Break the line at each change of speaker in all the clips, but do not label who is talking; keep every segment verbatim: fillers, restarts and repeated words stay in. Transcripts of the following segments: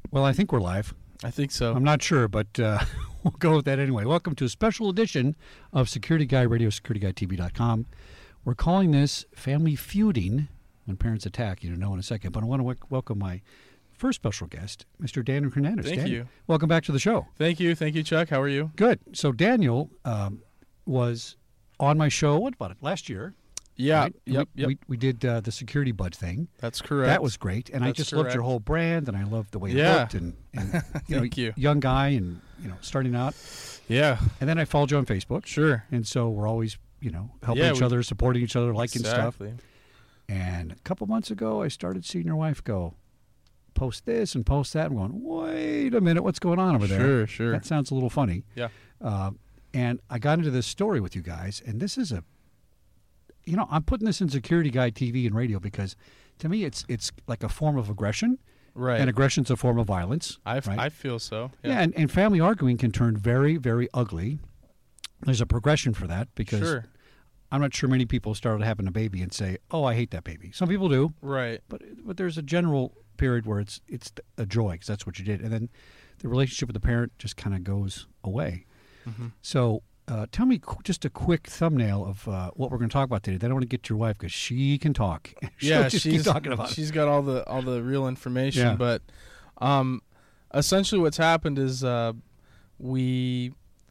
Well, I think we're live.
I think so.
I'm not sure, but uh, we'll go with that anyway. Welcome to a special edition of Security Guy Radio, security guy t v dot com. We're calling this Family Feuding When Parents Attack. You know in a second, but I want to w- welcome my first special guest, Mister Daniel Hernandez.
Thank
Daniel,
you.
welcome back to the show.
Thank you. Thank you, Chuck. How are you?
Good. So Daniel um, was on my show, what about it, last year?
Yeah.
Right?
Yep.
We,
Yep.
we, we did uh, the Security Bud thing.
That's correct.
That was great, and I
That's
just loved your
correct.
whole brand, and I loved the way it
Yeah.
looked, and, and you know,
Thank you.
young guy, and you know, starting out.
Yeah.
And then I followed you on Facebook.
Sure.
And so we're always, you know, helping
Yeah,
each
we-
other, supporting each other, liking stuff.
Exactly.
And a couple months ago, I started seeing your wife go, post this and post that. I'm going, wait a minute, what's going on over there?
Sure. Sure.
That sounds a little funny.
Yeah.
Uh, and I got into this story with you guys, and this is a, you know, I'm putting this in Security Guy T V and radio because, to me, it's it's like a form of aggression,
Right.
and aggression's a form of violence.
I
right?
I feel so.
yeah,
Yeah.
and, and family arguing can turn very, very ugly. There's a progression for that because
Sure.
I'm not sure many people start having a baby and say, "Oh, I hate that baby." Some people do,
Right.
but but there's a general period where it's it's a joy because that's what you did, and then the relationship with the parent just kind of goes away.
Mm-hmm.
So, uh, tell me qu- just a quick thumbnail of uh, what we're going to talk about today. Then I want to get to your wife because she can talk. She'll
Yeah.
just
she's
keep talking about it.
She's got all the all the real information.
Yeah.
But, um, essentially, what's happened is uh, we.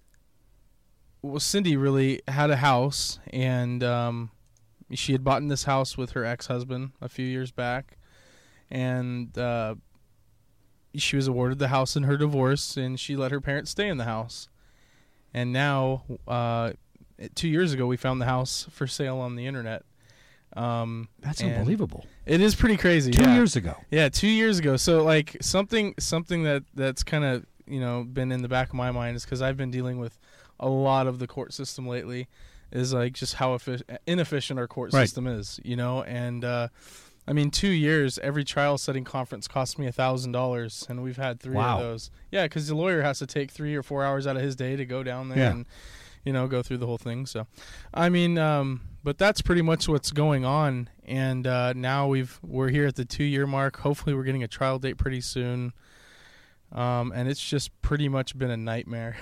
Well, Cindy really had a house, and um, she had bought in this house with her ex-husband a few years back, and uh, she was awarded the house in her divorce, and she let her parents stay in the house. And now, uh, two years ago, we found the house for sale on the internet. Um,
That's
and
unbelievable.
It is pretty crazy.
Two
yeah.
years ago.
Yeah, two years ago. So like something something that that's kind of you know been in the back of my mind is because I've been dealing with a lot of the court system lately. Is like just how effi- inefficient our court
Right.
system is, you know. And uh, I mean, two years, every trial setting conference cost me a thousand dollars, and we've had three
Wow.
of those. Yeah, because the lawyer has to take three or four hours out of his day to go down there
Yeah.
and you know go through the whole thing. So, I mean, um, but that's pretty much what's going on. And uh, now we've we're here at the two year mark. Hopefully, we're getting a trial date pretty soon. Um, and it's just pretty much been a nightmare.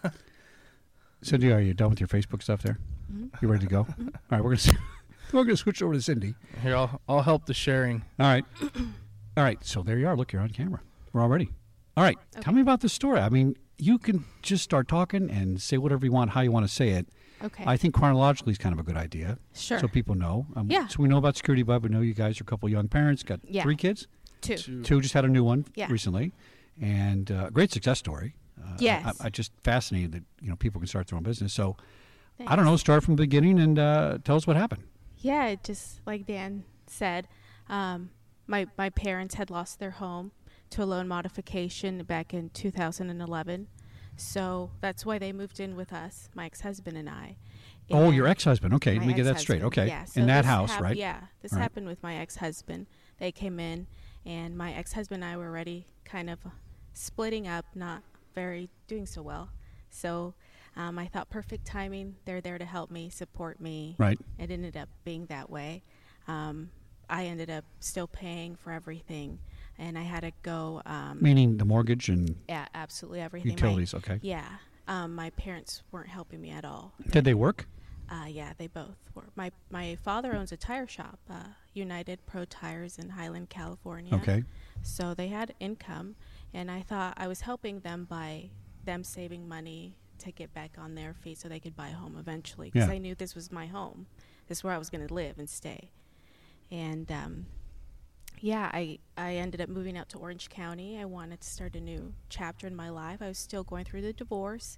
Cindy, are you done with your Facebook stuff there?
Mhm.
You ready to go? All right, we're gonna we're gonna switch over to Cindy.
Here, I'll I'll help the sharing.
All right, all right. So there you are. Look, you're on camera. We're all ready. All right.
Okay.
Tell me about the story. I mean, you can just start talking and say whatever you want, how you want to say it.
Okay.
I think chronologically is kind of a good idea,
sure.
so people know. Um,
Yeah.
So we know about Security Bud. We know you guys are a couple young parents. Got
Yeah.
three kids.
Two.
To-
Two just had a new one
Yeah.
recently, and uh, great success story. Uh,
Yes.
I, I just fascinated that you know people can start their own business. So
Thanks.
I don't know. Start from the beginning and uh, tell us what happened.
Yeah, it just like Dan said, um, my my parents had lost their home to a loan modification back in two thousand eleven, so that's why they moved in with us, my ex-husband and I.
Oh,
And
your ex-husband. Okay, let
my
me get that straight.
ex-husband,
Okay,
yeah. So
in that
this
house,
hap-
right?
Yeah, this
Right.
happened with my ex-husband. They came in, and my ex-husband and I were already kind of splitting up, not very doing so well. So um, I thought perfect timing. They're there to help me, support me.
Right.
It ended up being that way. Um, I ended up still paying for everything, and I had to go. Um,
Meaning the mortgage and
yeah, absolutely everything. My-
utilities. Okay.
yeah, um, my parents weren't helping me at all.
Did they work?
Uh, yeah, they both were. My my father owns a tire shop, uh, United Pro Tires in Highland, California.
Okay.
So they had income, and I thought I was helping them by them saving money to get back on their feet so they could buy a home eventually. Because
Yeah.
I knew this was my home. This is where I was going to live and stay. And um, yeah, I, I ended up moving out to Orange County. I wanted to start a new chapter in my life. I was still going through the divorce.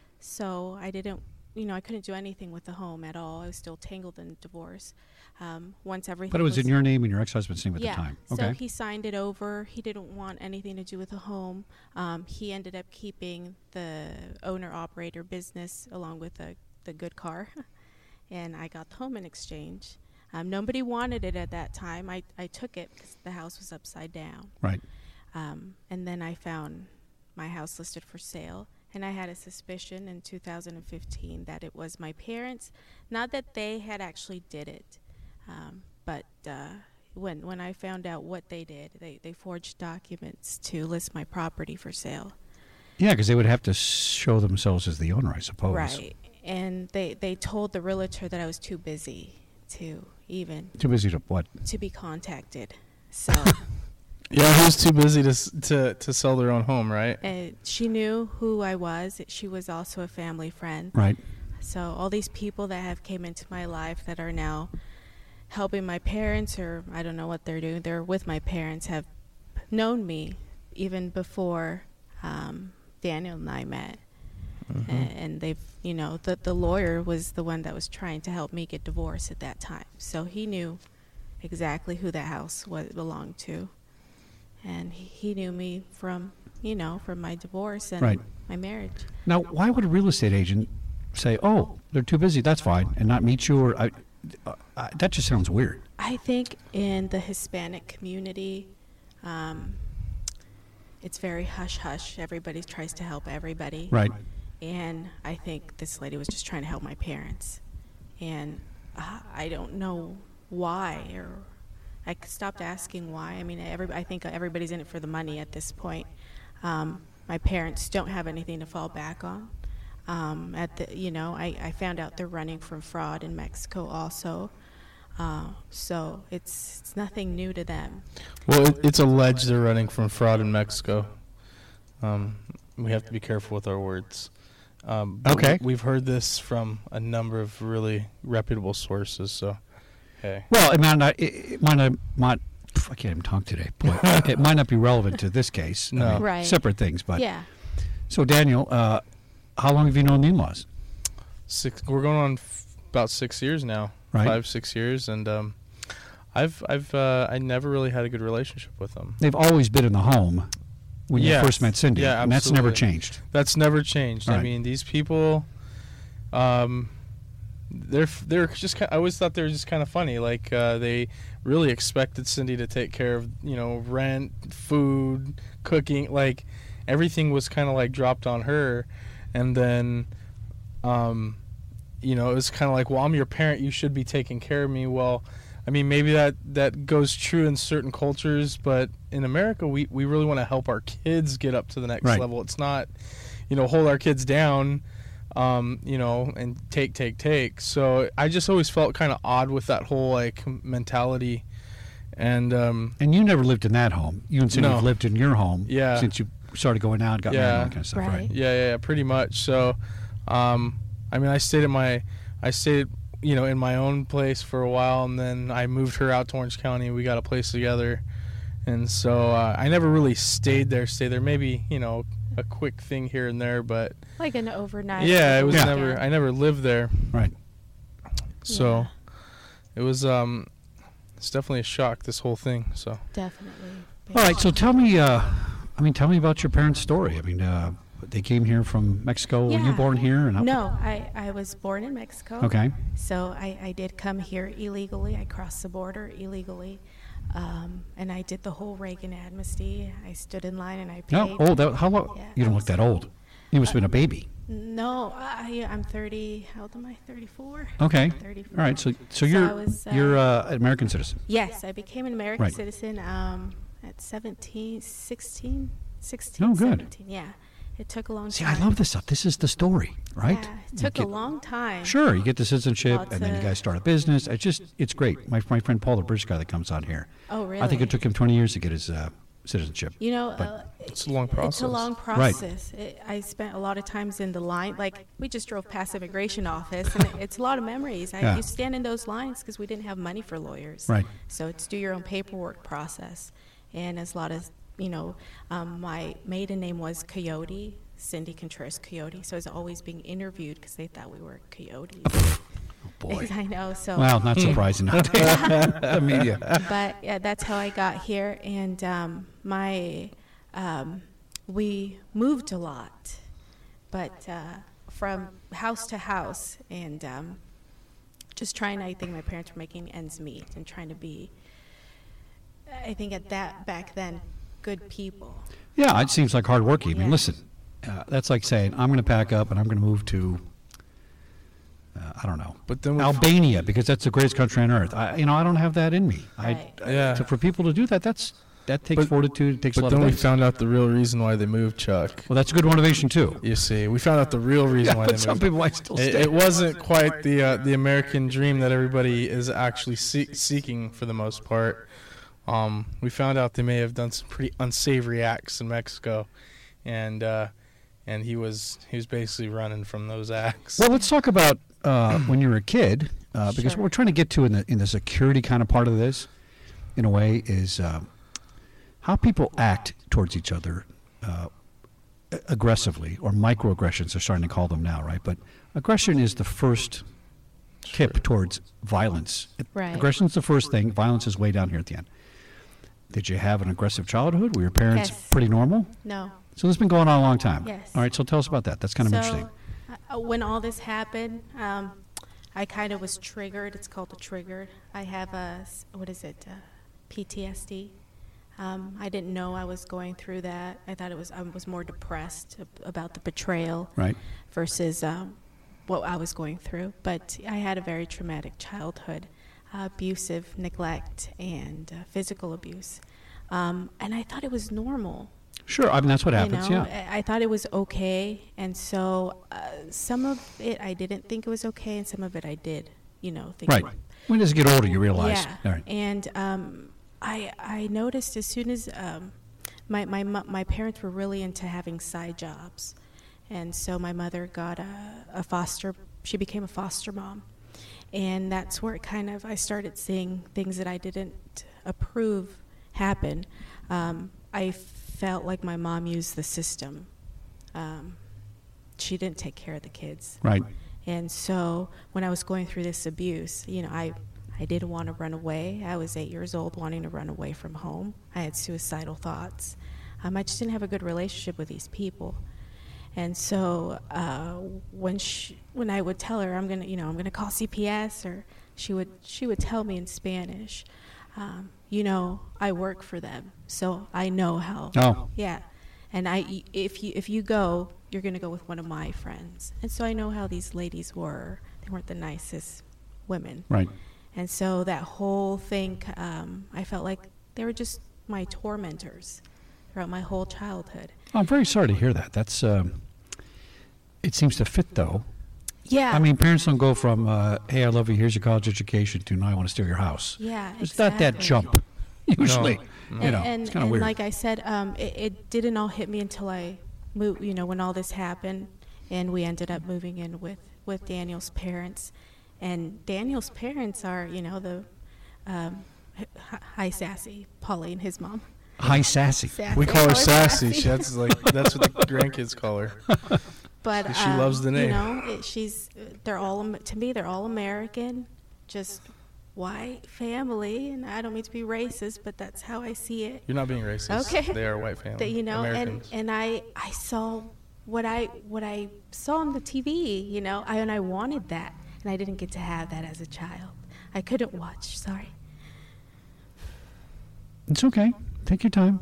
So I didn't, you know, I couldn't do anything with the home at all. I was still tangled in divorce. Um, once everything
But it was in your name and your ex-husband's name at
yeah,
the time.
so
Okay.
he signed it over. He didn't want anything to do with the home. Um, he ended up keeping the owner-operator business along with the, the good car, and I got the home in exchange. Um, nobody wanted it at that time. I, I took it because the house was upside down.
Right.
Um, and then I found my house listed for sale, and I had a suspicion in two thousand fifteen that it was my parents. Not that they had actually did it, um, but uh, when when I found out what they did, they they forged documents to list my property for sale.
Yeah, because they would have to show themselves as the owner, I suppose.
Right. And they they told the realtor that I was too busy to even
Too busy to what?
to be contacted. So
Yeah, who's too busy to s- to to sell their own home, right?
uh, she knew who I was. She was also a family friend.
Right.
So all these people that have came into my life that are now helping my parents, or I don't know what they're doing, they're with my parents, have known me even before um, Daniel and I met.
Mhm.
A- and they've, you know, the the lawyer was the one that was trying to help me get divorced at that time. So he knew exactly who that house was belonged to. And he, he knew me from, you know, from my divorce and
Right.
my marriage.
Now, why would a real estate agent say, "Oh, they're too busy. That's fine," and not meet you? Or I, uh, I, that just sounds weird.
I think in the Hispanic community, um, it's very hush hush. Everybody tries to help everybody.
Right.
And I think this lady was just trying to help my parents. And uh, I don't know why, or I stopped asking why. I mean, every, I think everybody's in it for the money at this point. Um, my parents don't have anything to fall back on. Um, at the, you know, I, I found out they're running from fraud in Mexico also. Uh, so it's it's nothing new to them.
Well, it, it's alleged they're running from fraud in Mexico. Um, we have to be careful with our words. Um, but
Okay.
We've heard this from a number of really reputable sources. So, hey.
Well, it might not. It, it might not. Might, I can't even talk today. But it might not be relevant to this case. I
No.
mean,
Right.
Separate things, but
Yeah.
so Daniel, uh, how long have you known the in-laws?
Six. We're going on f- about six years now.
Right.
Five, six years, and um, I've, I've, uh, I never really had a good relationship with them.
They've always been in the home when you
Yes.
first met Cindy,
Yeah,
and that's never
absolutely.
changed.
That's never changed. I
Right.
mean, these people, um, they're f- they're just. Kind I always thought they were just kind of funny. Like uh, they really expected Cindy to take care of, you know, rent, food, cooking. Like everything was kind of like dropped on her, and then, um, you know, it was kind of like, well, I'm your parent. You should be taking care of me. Well, I mean, maybe that, that goes true in certain cultures, but in America, we, we really want to help our kids get up to the next
Right.
level. It's not, you know, hold our kids down, um, you know, and take, take, take. So I just always felt kind of odd with that whole, like, mentality. And, um,
And you never lived in that home. You and Cindy
No.
have lived in your home
Yeah.
since you started going out, got married,
Yeah.
and all that kind of stuff, right?
Right.
yeah, yeah, yeah, pretty much. So, um, I mean, I stayed at my, I stayed, you know, in my own place for a while, and then I moved her out to Orange County. We got a place together, and so uh, I never really stayed there. Stay there, maybe, you know, a quick thing here and there, but
Like an overnight.
yeah, it was
Yeah.
never. I never lived there,
Right.
so
Yeah.
it was. Um, it's definitely a shock. This whole thing. So
Definitely.
All right. So tell me, uh, I mean, tell me about your parents' story. I mean, uh, they came here from Mexico. Were you
Yeah.
born here? And how-
No, I, I was born in Mexico.
Okay.
So I, I did come here illegally. I crossed the border illegally. Um, and I did the whole Reagan amnesty. I stood in line and I paid.
No. Oh, that, how long?
Yeah,
You don't
I
look
was-
that old. You must have been a baby.
No, I, I'm thirty. How old am I? thirty-four?
Okay.
thirty-four.
All right. So, so
So
you're
I was, uh,
you're uh, an American citizen.
Yes, I became an American
Right.
citizen um, at seventeen, sixteen, sixteen,
Oh, good.
seventeen. Yeah. It took a long
See,
time.
I love this stuff. This is the story, right?
Yeah, it
You
took a
get-
long time.
Sure, you get the citizenship,
Lots
and then you
of-
guys start a business. It's just, it's great. My my friend Paul, the British guy that comes on here,
Oh, really?
I think it took him twenty years to get his uh, citizenship.
You know,
But-
uh,
it's a long process.
It's a long
Right.
process. It, I spent a lot of times in the line. Like, we just drove past immigration office, and it, it's a lot of memories. I
Yeah.
used to stand in those lines because we didn't have money for lawyers.
Right.
So it's do your own paperwork process. And as a lot of, you know, um, my maiden name was Coyote, Cindy Contreras Coyote. So I was always being interviewed because they thought we were coyotes.
Oh, boy.
I know. So
Well, not surprising nowadays. The media.
but yeah, that's how I got here. And um, my, um, we moved a lot, but uh, from house to house, and um, just trying. I think my parents were making ends meet and trying to be. I think at that back then, good people.
Yeah, it seems like hard work. Even
Yeah.
listen, uh, that's like saying I'm going to pack up and I'm going to move to uh, I don't know,
But then we
Albania, because that's the greatest country on earth. I, you know, I don't have that in me.
Right.
I,
Yeah.
So for people to do that, that's that takes
But-
fortitude. It takes a
But
lot
then
of
we
things.
found out the real reason why they moved, Chuck.
Well, that's a good motivation too.
You see, we found out the real reason
Yeah,
why
but
they
some
moved.
people might still
It,
stay.
it wasn't quite the uh, the American dream that everybody is actually see- seeking for the most part. Um, we found out they may have done some pretty unsavory acts in Mexico, and uh, and he was he was basically running from those acts.
Well, let's talk about uh, when you were a kid, uh, because
Sure.
what we're trying to get to in the in the security kind of part of this, in a way, is um, how people act towards each other uh, a- aggressively, or microaggressions. They're starting to call them now, right? But aggression is the first tip towards violence.
Right.
Aggression is the first thing. Violence is way down here at the end. Did you have an aggressive childhood? Were your parents
Yes.
pretty normal?
No.
So this has been going on a long time.
Yes.
All right. So tell us about that. That's kind of
so,
interesting.
uh, when all this happened, um, I kind of was triggered. It's called a trigger. I have a, s- what is it, uh, P T S D. Um, I didn't know I was going through that. I thought it was I was more depressed ab- about the betrayal
Right.
versus um, what I was going through. But I had a very traumatic childhood, uh, abusive neglect and uh, physical abuse, um, and I thought it was normal.
Sure. I mean, that's what happens.
You know,
Yeah.
I I thought it was okay, and so uh, some of it I didn't think it was okay, and some of it I did. You know, think
Right. When as you get older, you realize.
yeah.
All right.
And um, I I noticed as soon as um, my my mo- my parents were really into having side jobs, and so my mother got a, a foster. She became a foster mom, and that's where it kind of I started seeing things that I didn't approve happen. Um, I felt like my mom used the system. Um, she didn't take care of the kids.
Right.
And so when I was going through this abuse, you know, I, I did want to run away. I was eight years old wanting to run away from home. I had suicidal thoughts. Um, I just didn't have a good relationship with these people. And so uh, when she, when I would tell her I'm gonna, you know, I'm gonna call C P S, or she would she would tell me in Spanish, um, you know, I work for them, so I know how.
Oh.
Yeah, and I if you if you go, you're gonna go with one of my friends, and so I know how these ladies were. They weren't the nicest women,
Right.
and so that whole thing, um, I felt like they were just my tormentors throughout my whole childhood.
I'm very sorry to hear that. That's. Um, it seems to fit, though.
Yeah.
I mean, parents don't go from uh, "Hey, I love you. Here's your college education" to "Now I want to steal your house."
yeah,
It's not that
exactly.
jump. Usually,
No.
you
and,
know,
and,
it's kind of
and
weird.
like I said, um, it, it didn't all hit me until I moved. You know, when all this happened, and we ended up moving in with with Daniel's parents, and Daniel's parents are, you know, the um, h- high sassy Polly and his mom.
High sassy.
Sassy.
We call her
I
Sassy. She- That's like that's what the grandkids call her.
But
She
um,
loves the name.
You know, it, she's they're all Am- to me they're all American, just white family, and I don't mean to be racist, but that's how I see it.
You're not being racist.
Okay.
They are a white family.
That, you know, and
Americans.
and I I saw what I what I saw on the T V, you know, I, and I wanted that, and I didn't get to have that as a child. I couldn't watch. Sorry.
It's okay. Take your time.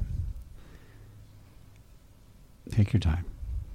Take your time.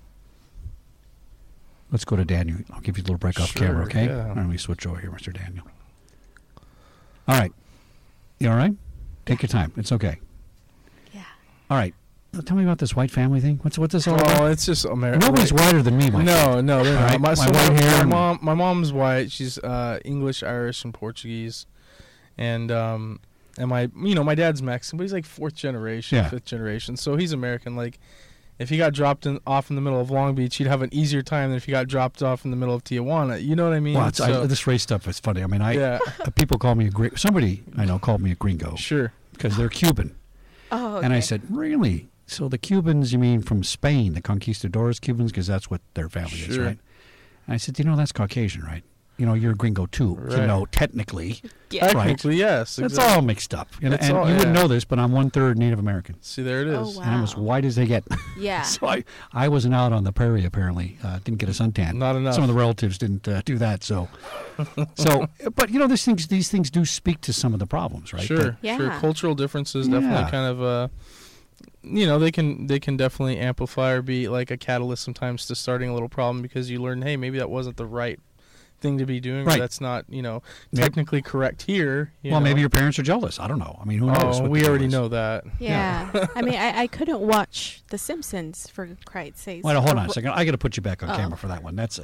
Let's go to Daniel. I'll give you a little break off
Sure,
camera, okay?
yeah.
All right, let me switch over here, Mister Daniel. All right. You all right? Take your time. It's okay.
Yeah.
All right. Now, tell me about this white family thing. What's what's this all
Oh,
about?
it's just America.
Nobody's whiter than me, my friend.
No, no, they're
All
not.
right,
My,
my
so
white
my,
hair
my
and-
mom, my mom's white. She's uh, English, Irish, and Portuguese, and um, and my, you know, my dad's Mexican, but he's like fourth generation,
Yeah.
fifth generation, so he's American. Like, if he got dropped in, off in the middle of Long Beach, he'd have an easier time than if he got dropped off in the middle of Tijuana. You know what I mean?
Well, it's,
So-
I, this race stuff is funny. I mean, I
yeah,
uh, people call me a gringo. Somebody I know called me a gringo
sure.
because they're Cuban.
Oh. Okay.
And I said, really? So the Cubans, you mean from Spain, the conquistadors Cubans, because that's what their family is,
Sure.
right? And I said, you know, that's Caucasian, right? You know, you're a gringo too. You
Right.
know, technically.
Yeah.
Technically, yes.
It's
exactly.
all mixed up. You know,
It's
and
all-
you wouldn't
yeah.
know this, but I'm one-third Native American.
See, there it
Oh,
is.
wow.
And I'm as white as they get.
Yeah.
so I, I wasn't out on the prairie, apparently. Uh, didn't get a suntan.
Not enough.
Some of the relatives didn't uh, do that. So, so, but, you know, these things, these things do speak to some of the problems, right?
Sure,
That-
Yeah.
sure. Cultural differences
Yeah.
definitely kind of, uh, you know, they can they can definitely amplify or be like a catalyst sometimes to starting a little problem because you learn, hey, maybe that wasn't the right thing to be doing,
Right.
or that's not, you know,
Yep.
technically correct here. You
well,
know.
maybe your parents are jealous. I don't know. I mean, who knows?
Oh,
what
we
the deal
already
is.
know that.
Yeah. I mean, I, I couldn't watch The Simpsons for Christ's sake.
Wait, hold on a second. I got to put you back on
Oh.
camera for that one. That's a.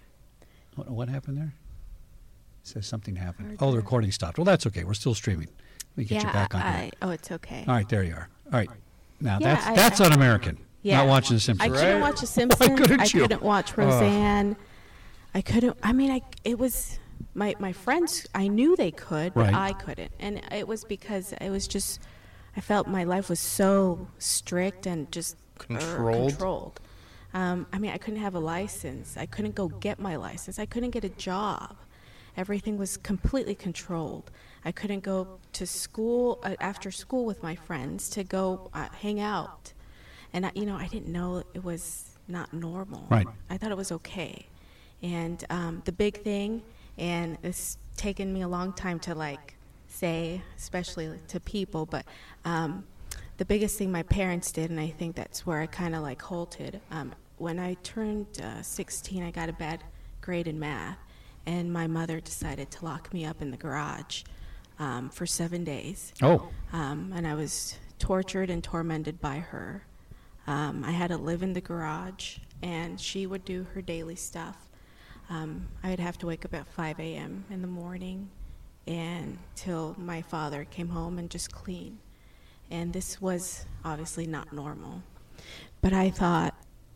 What, what happened there? It says something happened.
Hard
Oh, the
to-
recording stopped. Well, that's okay. We're still streaming. Let me get
Yeah,
you back on
I,
here.
oh, it's okay.
All right, there you are. All right. Now
Yeah,
that's
I-
that's
I-
un-American.
Yeah.
Not watching The
I
Simpsons.
Right.
couldn't watch The Simpsons.
couldn't
I
you?
couldn't watch Roseanne. I couldn't. I mean, I it was my my friends. I knew they could, but
Right.
I couldn't, and it was because it was just. I felt my life was so strict and just uh,
Controlled.
controlled. Um, I mean, I couldn't have a license. I couldn't go get my license. I couldn't get a job. Everything was completely controlled. I couldn't go to school uh, after school with my friends to go uh, hang out. And, I, you know, I didn't know it was not normal.
Right.
I thought it was okay. And um, the big thing, and it's taken me a long time to, like, say, especially to people, but um, the biggest thing my parents did, and I think that's where I kind of, like, halted. Um, when I turned uh, sixteen, I got a bad grade in math, and my mother decided to lock me up in the garage um, for seven days.
Oh,
Um, and I was tortured and tormented by her. Um, I had to live in the garage, and she would do her daily stuff. Um, I would have to wake up at five a.m. in the morning and till my father came home and just clean. And this was obviously not normal. But I thought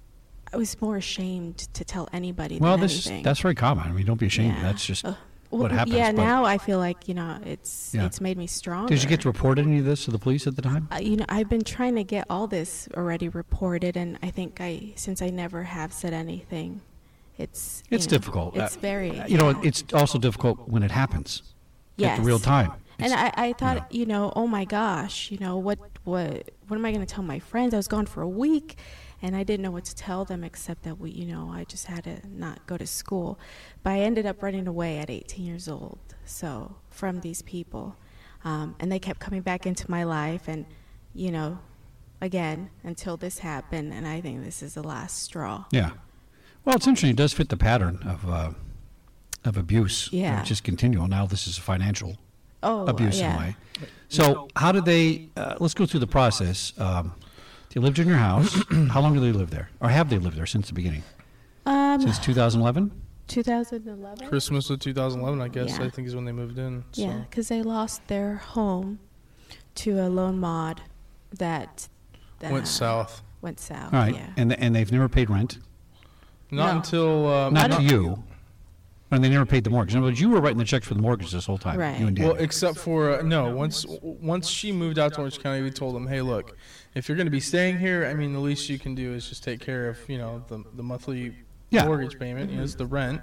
I was more ashamed to tell anybody
well,
than
this
anything.
that's very common. I mean, don't be ashamed.
Yeah.
That's just
Uh,
what
well,
happens.
Yeah,
but
now I feel like, you know, it's
Yeah.
it's made me stronger.
did you get to report any of this to the police at the time?
Uh, you know, I've been trying to get all this already reported, and I think I, since I never have said anything, it's you
It's
know,
difficult.
It's
Uh,
very,
You know,
yeah.
it's also difficult when it happens
yes.
at the real time.
And
It's-
I, I thought,
yeah.
you know, oh my gosh, you know, what, what, what am I going to tell my friends? I was gone for a week, and I didn't know what to tell them except that we, you know, I just had to not go to school. But I ended up running away at eighteen years old. So from these people, um, and they kept coming back into my life, and you know, again until this happened. And I think this is the last straw.
Yeah. Well, it's interesting. It does fit the pattern of uh, of abuse.
Yeah.
It's just continual. Now this is financial
Oh,
abuse
yeah.
in a way. So how did they? Uh, let's go through the process. Um, they lived in your house. How long do they live there, or have they lived there since the beginning?
Um,
Since two thousand eleven.
two thousand eleven.
Christmas of two thousand eleven, I guess.
Yeah.
I think is when they moved in. So.
Yeah, because they lost their home to a loan mod that, that
Went south.
Went south.
All right,
Yeah.
and and they've never paid rent.
Not
No.
until uh,
Not to
don't-
you. And they never paid the mortgage. In other words, you were writing the checks for the mortgage this whole time.
Right.
You and Dan.
Well, except for uh, no. Once once she moved out to Orange County, we told them, hey, look, if you're going to be staying here, I mean, the least you can do is just take care of, you know, the the monthly
Yeah.
mortgage payment, you know, it's the rent,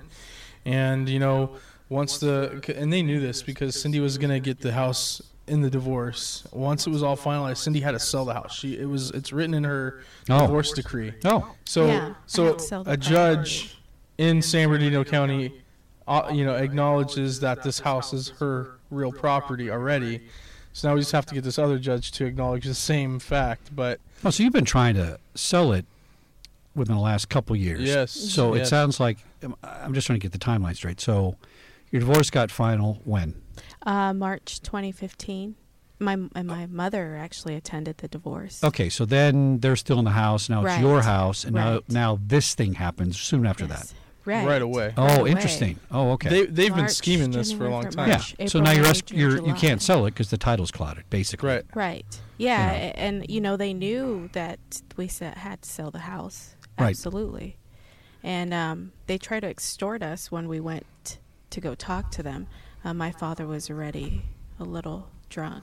and you know, once the and they knew this because Cindy was going to get the house in the divorce. Once it was all finalized, Cindy had to sell the house. She it was it's written in her
Oh.
divorce decree.
oh,
So
Yeah, I had
so
to sell the
a judge in San Bernardino County, uh, you know, acknowledges that this house is her real property already. So now we just have to get this other judge to acknowledge the same fact. But
oh, so you've been trying to sell it within the last couple years.
yes,
So it
yes.
sounds like um, I'm just trying to get the timeline straight. So your divorce got final when?
Uh, March twenty fifteen. My and my mother actually attended the divorce.
Okay, so then they're still in the house. Now it's
Right.
your house, and now
Right.
now this thing happens soon after
Yes.
that.
Right.
Right away.
Oh,
Right away.
interesting. Oh, okay.
They they've been
March,
scheming this for a
January,
long
February,
time.
March,
yeah. So
April,
now you're,
May,
res-
June,
you're you
July.
can't sell it because the title's clouded, basically.
Right.
Right. Yeah,
Yeah.
a- and you know they knew that we sa- had to sell the house.
Right.
Absolutely. And um, they tried to extort us when we went to go talk to them. Uh, my father was already a little drunk,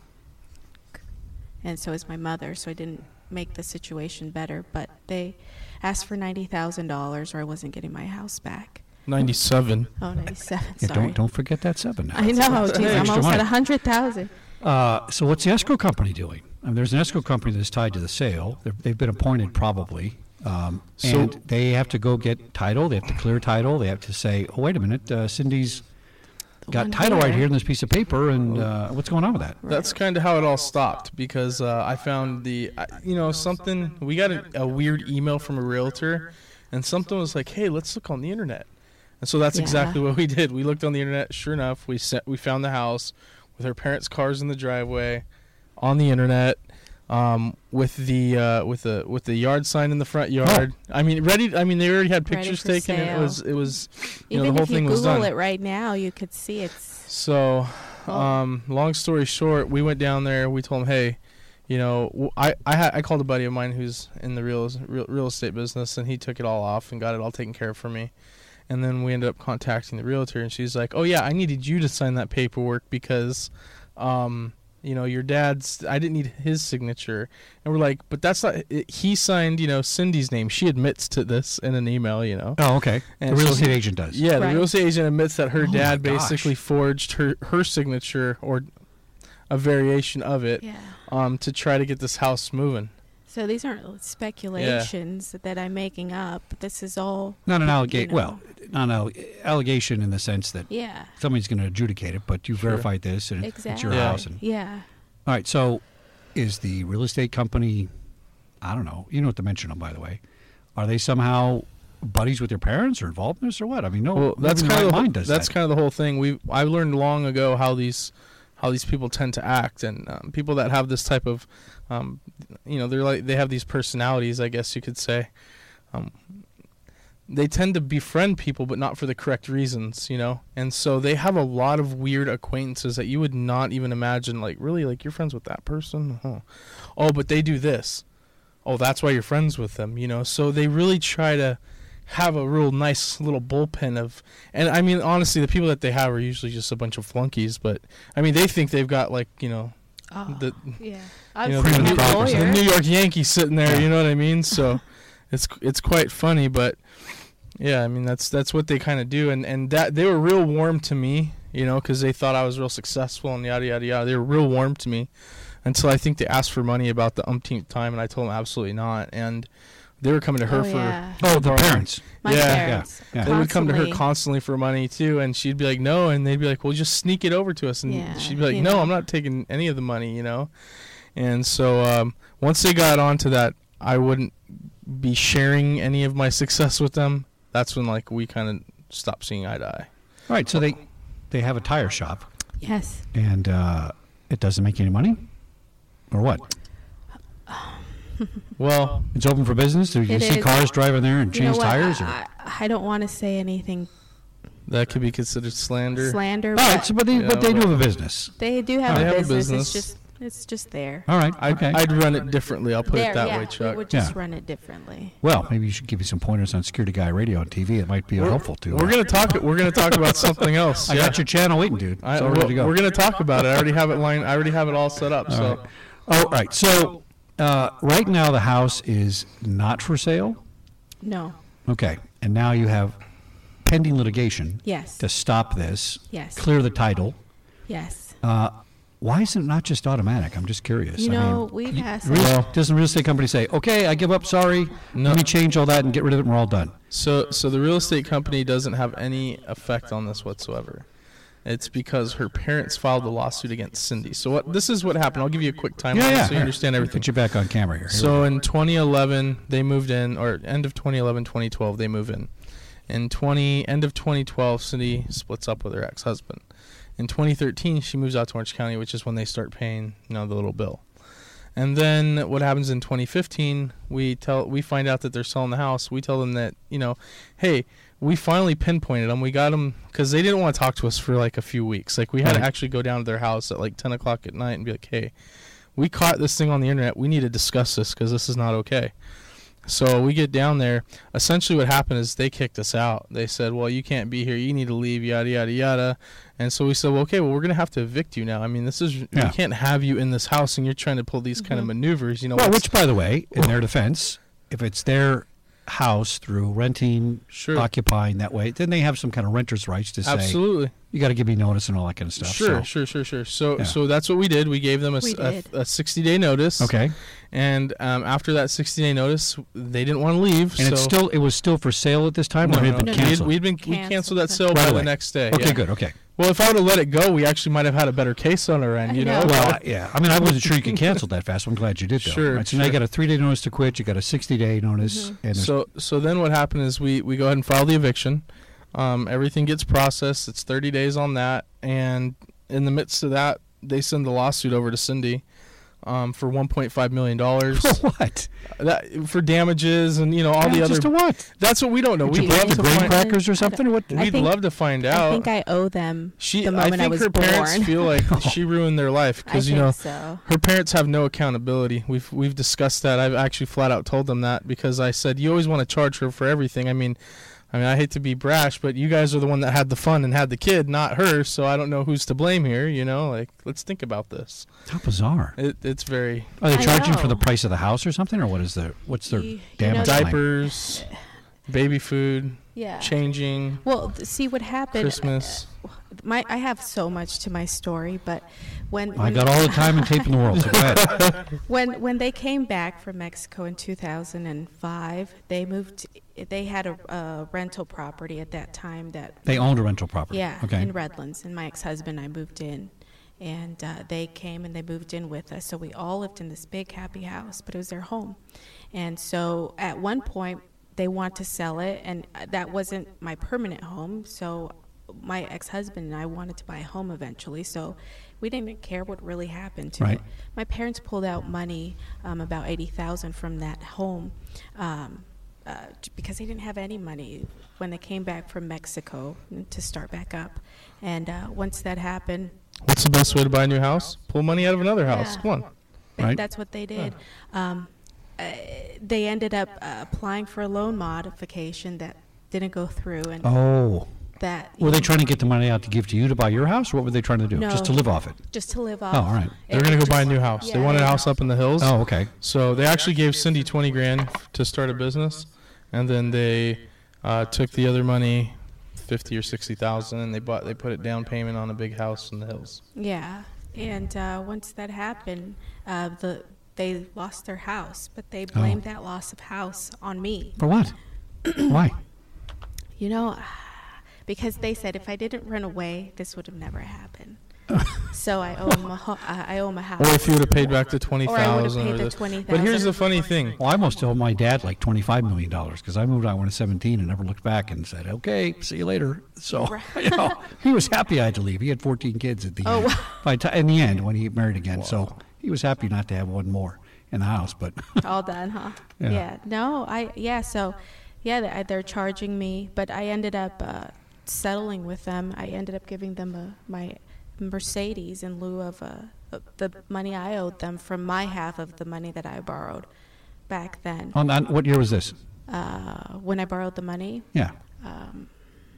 and so is my mother. So I didn't make the situation better. But they asked for ninety thousand dollars, or I wasn't getting my house back.
ninety-seven.
Oh, ninety-seven.
Yeah,
Sorry.
don't don't forget that seven. Now.
I know. Geez, I'm
Extra
almost
money.
at a hundred thousand.
Uh, so what's the escrow company doing? I mean, there's an escrow company that's tied to the sale. They're, they've been appointed probably, um,
So-
and they have to go get title. They have to clear title. They have to say, "Oh, wait a minute, uh, Cindy's
The
got
one
title right here in this piece of paper, and uh, what's going on with that?"
That's kind of how it all stopped because uh, I found the, I, you know, something. We got a, a weird email from a realtor, and something was like, "Hey, let's look on the internet." And so that's
Yeah.
exactly what we did. We looked on the internet. Sure enough, we sent, we found the house with her parents' cars in the driveway, on the internet, um, with the uh, with the with the yard sign in the front yard. I mean, ready. I mean, they already had
Ready
pictures
for
taken. It
sale.
was it was you know,
Even
the whole
if you
thing was
Google
done.
it right now, you could see it's.
So,
Oh.
um, long story short, we went down there. We told him, hey, you know, w- I I, had, I called a buddy of mine who's in the real, real real estate business, and he took it all off and got it all taken care of for me. And then we ended up contacting the realtor, and she's like, oh yeah, I needed you to sign that paperwork because, um, you know, your dad's. I didn't need his signature. And we're like, but that's not. It, he signed, you know, Cindy's name. She admits to this in an email, you know.
Oh, okay.
And
the real
so
estate
he-
agent does.
Yeah, the
Right.
real estate agent admits that her
Oh my
dad
gosh.
basically forged her, her signature or a variation of it
Yeah.
um, to try to get this house moving.
So these aren't speculations that I'm making up. This is all.
Not an
you
allegation.
know.
Well, not an alle- allegation in the sense that
Yeah.
somebody's going to adjudicate it, but you
Sure.
verified this, and
Exactly.
it's your
Yeah.
house. And
Yeah.
all right. So, is the real estate company? I don't know. You know what to mention them, by the way. Are they somehow buddies with their parents or involved in this or what? I mean, no.
Well, that's
nobody in
kind
their
of
right
the,
mind does
that's
that.
kind of the whole thing. We I learned long ago how these how these people tend to act, and um, people that have this type of, um, you know, they're like they have these personalities, I guess you could say. Um, they tend to befriend people, but not for the correct reasons, you know. And so they have a lot of weird acquaintances that you would not even imagine. Like, really, like you're friends with that person? Oh, oh, but they do this. Oh, that's why you're friends with them, you know. So they really try to have a real nice little bullpen of, and I mean, honestly, the people that they have are usually just a bunch of flunkies. But I mean, they think they've got like, you know,
Oh,
the
yeah.
you know,
I've
the,
seen
Cream
a
of the crop or
the
lawyer.
New York Yankees sitting there.
Yeah.
You know what I mean? So it's it's quite funny, but yeah, I mean that's that's what they kind of do, and and that they were real warm to me, you know, because they thought I was real successful and yada yada yada. They were real warm to me until I think they asked for money about the umpteenth time, and I told them absolutely not, and they were coming to her
Oh,
for
yeah.
Oh, the parents.
My
Yeah.
parents.
Yeah.
they would come to her
Constantly.
constantly for money too, and she'd be like, "No," and they'd be like, "Well, just sneak it over to us," and
Yeah,
she'd be like,
you
"No,
know.
I'm not taking any of the money," you know. And so um, once they got onto that, I wouldn't be sharing any of my success with them. That's when like we kind of stopped seeing eye to eye.
All right. So they they have a tire shop,
Yes.
and uh, it doesn't make any money, or what?
Well,
It's open for business. Do you
It
see
is.
cars driving there and
You know
change
what?
tires? Or?
I, I don't want to say anything
that could be considered slander.
slander,
All
but
right. So, but they
Yeah,
but they do
well-
have a business.
they do have,
They
a,
have a
business.
business.
It's just it's just there.
All right.
I'd,
okay.
I'd run it differently. I'll put
there,
it that
yeah,
way, Chuck.
We would just
Yeah.
run it differently.
Well, maybe you should give me some pointers on Security Guy Radio and T V. It might be
We're-
helpful to.
We're
uh,
gonna talk. We're gonna talk about something else.
I
yeah.
got your channel waiting, dude. It's
I,
all ready
well,
to go.
We're gonna talk about it. I already have it lined. I already have it all set up.
All
so.
right. Oh, right. So, uh, right now the house is not for sale.
No.
Okay. And now you have pending litigation
Yes.
to stop this,
Yes.
clear the title.
Yes.
Uh, why is it not just automatic? I'm just curious.
You
I
know,
mean,
we've
you-
had
real-
some-
doesn't the real estate company say, okay, I give up, sorry,
No.
let me change all that and get rid of it and we're all done?
So, so the real estate company doesn't have any effect on this whatsoever. It's because her parents filed a lawsuit against Cindy. So what? This is what happened. I'll give you a quick timeline
yeah, yeah.
so you understand everything.
Get you back on camera here. Here
So
we go.
in twenty eleven, they moved in, or end of twenty eleven, twenty twelve, they move in. In twenty end of twenty twelve, Cindy splits up with her ex-husband. In twenty thirteen, she moves out to Orange County, which is when they start paying, you know, the little bill. And then what happens in twenty fifteen? We tell we find out that they're selling the house. We tell them that, you know, hey, we finally pinpointed them. We got them because they didn't want to talk to us for like a few weeks. Like we had
Right.
to actually go down to their house at like ten o'clock at night and be like, hey, we caught this thing on the internet. We need to discuss this because this is not okay. So we get down there. Essentially what happened is they kicked us out. They said, well, you can't be here. You need to leave, yada, yada, yada. And so we said, well, okay, well, we're going to have to evict you now. I mean, this is
Yeah.
we can't have you in this house and you're trying to pull these kind of
Mhm.
maneuvers. You know,
Well,
what's-
which, by the way, in their defense, if it's their house through renting,
Sure.
occupying that way, then they have some kind of renter's rights to say,
Absolutely.
you got to give me notice and all that kind of stuff.
Sure,
So-
sure, sure, sure. So,
Yeah.
so that's what we did. We gave them a,
We
s- a-
did.
a sixty-day notice.
Okay.
And um, after that sixty-day notice, they didn't want to leave.
And
so
it's still it was still for sale at this time,
no,
or it had
no,
been
No,
we'd,
canceled?
we'd been we
Canceled.
canceled that sale
Right
by
away.
the next day.
Okay,
yeah.
good. Okay.
Well, if I would have let it go, we actually might have had a better case on our end.
I
You know.
know.
Well, I- yeah. I mean, I wasn't sure you could cancel that fast. I'm glad you did, though.
Sure,
Right, so now you
sure.
got a three-day notice to quit. You got a sixty-day notice,
Mhm.
and there's-
So so then what happened is we, we go ahead and file the eviction. Um, everything gets processed. It's thirty days on that, and in the midst of that, they send the lawsuit over to Cindy um, for one point five million dollars.
For what?
That, for damages and, you know, all the other...
Just to what?
That's what we don't know.
Did
We'd
you
love
the
to
grain
find,
crackers or something? Or what?
I
we'd
think-
love to find out.
I think I owe them
she,
the
I
moment
think
I was
her parents
born.
feel like she ruined their life
I
because, you
think
know,
so.
her parents have no accountability. We've we've discussed that. I've actually flat out told them that because I said you always want to charge her for everything. I mean, I mean I hate to be brash, but you guys are the one that had the fun and had the kid, not her. So I don't know who's to blame here. You know, like let's think about this.
How bizarre.
It, it's very
Are they
I
charging for
know.
the price of the house or something, or what is the what's their
You- you
damage
know,
claim?
diapers, baby food,
Yeah.
changing,
Well, th- see what happened.
Christmas.
My I have so much to my story, but when
I
when,
got all the time and tape in the world. So go ahead.
when when they came back from Mexico in two thousand five, they moved. They had a, a rental property at that time that
They owned a rental property.
yeah
Okay.
in Redlands, and my ex-husband and I moved in, and uh, they came and they moved in with us. So we all lived in this big happy house, but it was their home, and so at one point they want to sell it, and uh, that wasn't my permanent home. So my ex-husband and I wanted to buy a home eventually, so we didn't care what really happened to
Right.
it. My parents pulled out money, um, about eighty thousand from that home, um, uh, j- because they didn't have any money when they came back from Mexico to start back up. And uh, once that happened,
What's the best way to buy a new house? Pull money out of another house.
Yeah.
Come on.
th-
Right.
that's what they did. Um, uh, they ended up uh, applying for a loan modification that didn't go through, and
Oh.
that
Were they trying to get the money out to give to you to buy your house, or what were they trying to do?
No.
Just to live off it?
just to live off.
Oh, all right.
They're
It-
gonna
it
go buy a
just-
new house. They
yeah,
want a
yeah.
house up in the hills.
Oh, okay.
So they actually gave Cindy twenty grand to start a business, and then they uh, took the other money, fifty or sixty thousand, and they bought they put it down payment on a big house in the hills.
Yeah, and uh, once that happened, uh, the they lost their house, but they blamed that loss of house on me.
For what? Why?
You know, because they said if I didn't run away, this would have never happened. So I owe them a ho- uh, I owe them a house.
Or if you would have paid back the twenty
Or I would have
thousand.
paid the twenty
But here's the
thousand.
funny thing.
Well, I almost told my dad like twenty-five million dollars because I moved out when I was seventeen and never looked back and said, okay, see you later. So, you know, he was happy I had to leave. He had fourteen kids at the
Oh,
end.
wow.
By ti in the end, when he married again. So he was happy not to have one more in the house. But
All done, huh?
Yeah.
Yeah. No, I yeah. So yeah, they're, they're charging me, but I ended up uh, settling with them. I ended up giving them a, my Mercedes in lieu of uh, the money I owed them from my half of the money that I borrowed back then.
on, on what year was this?
Uh, when I borrowed the money,
Yeah.
um,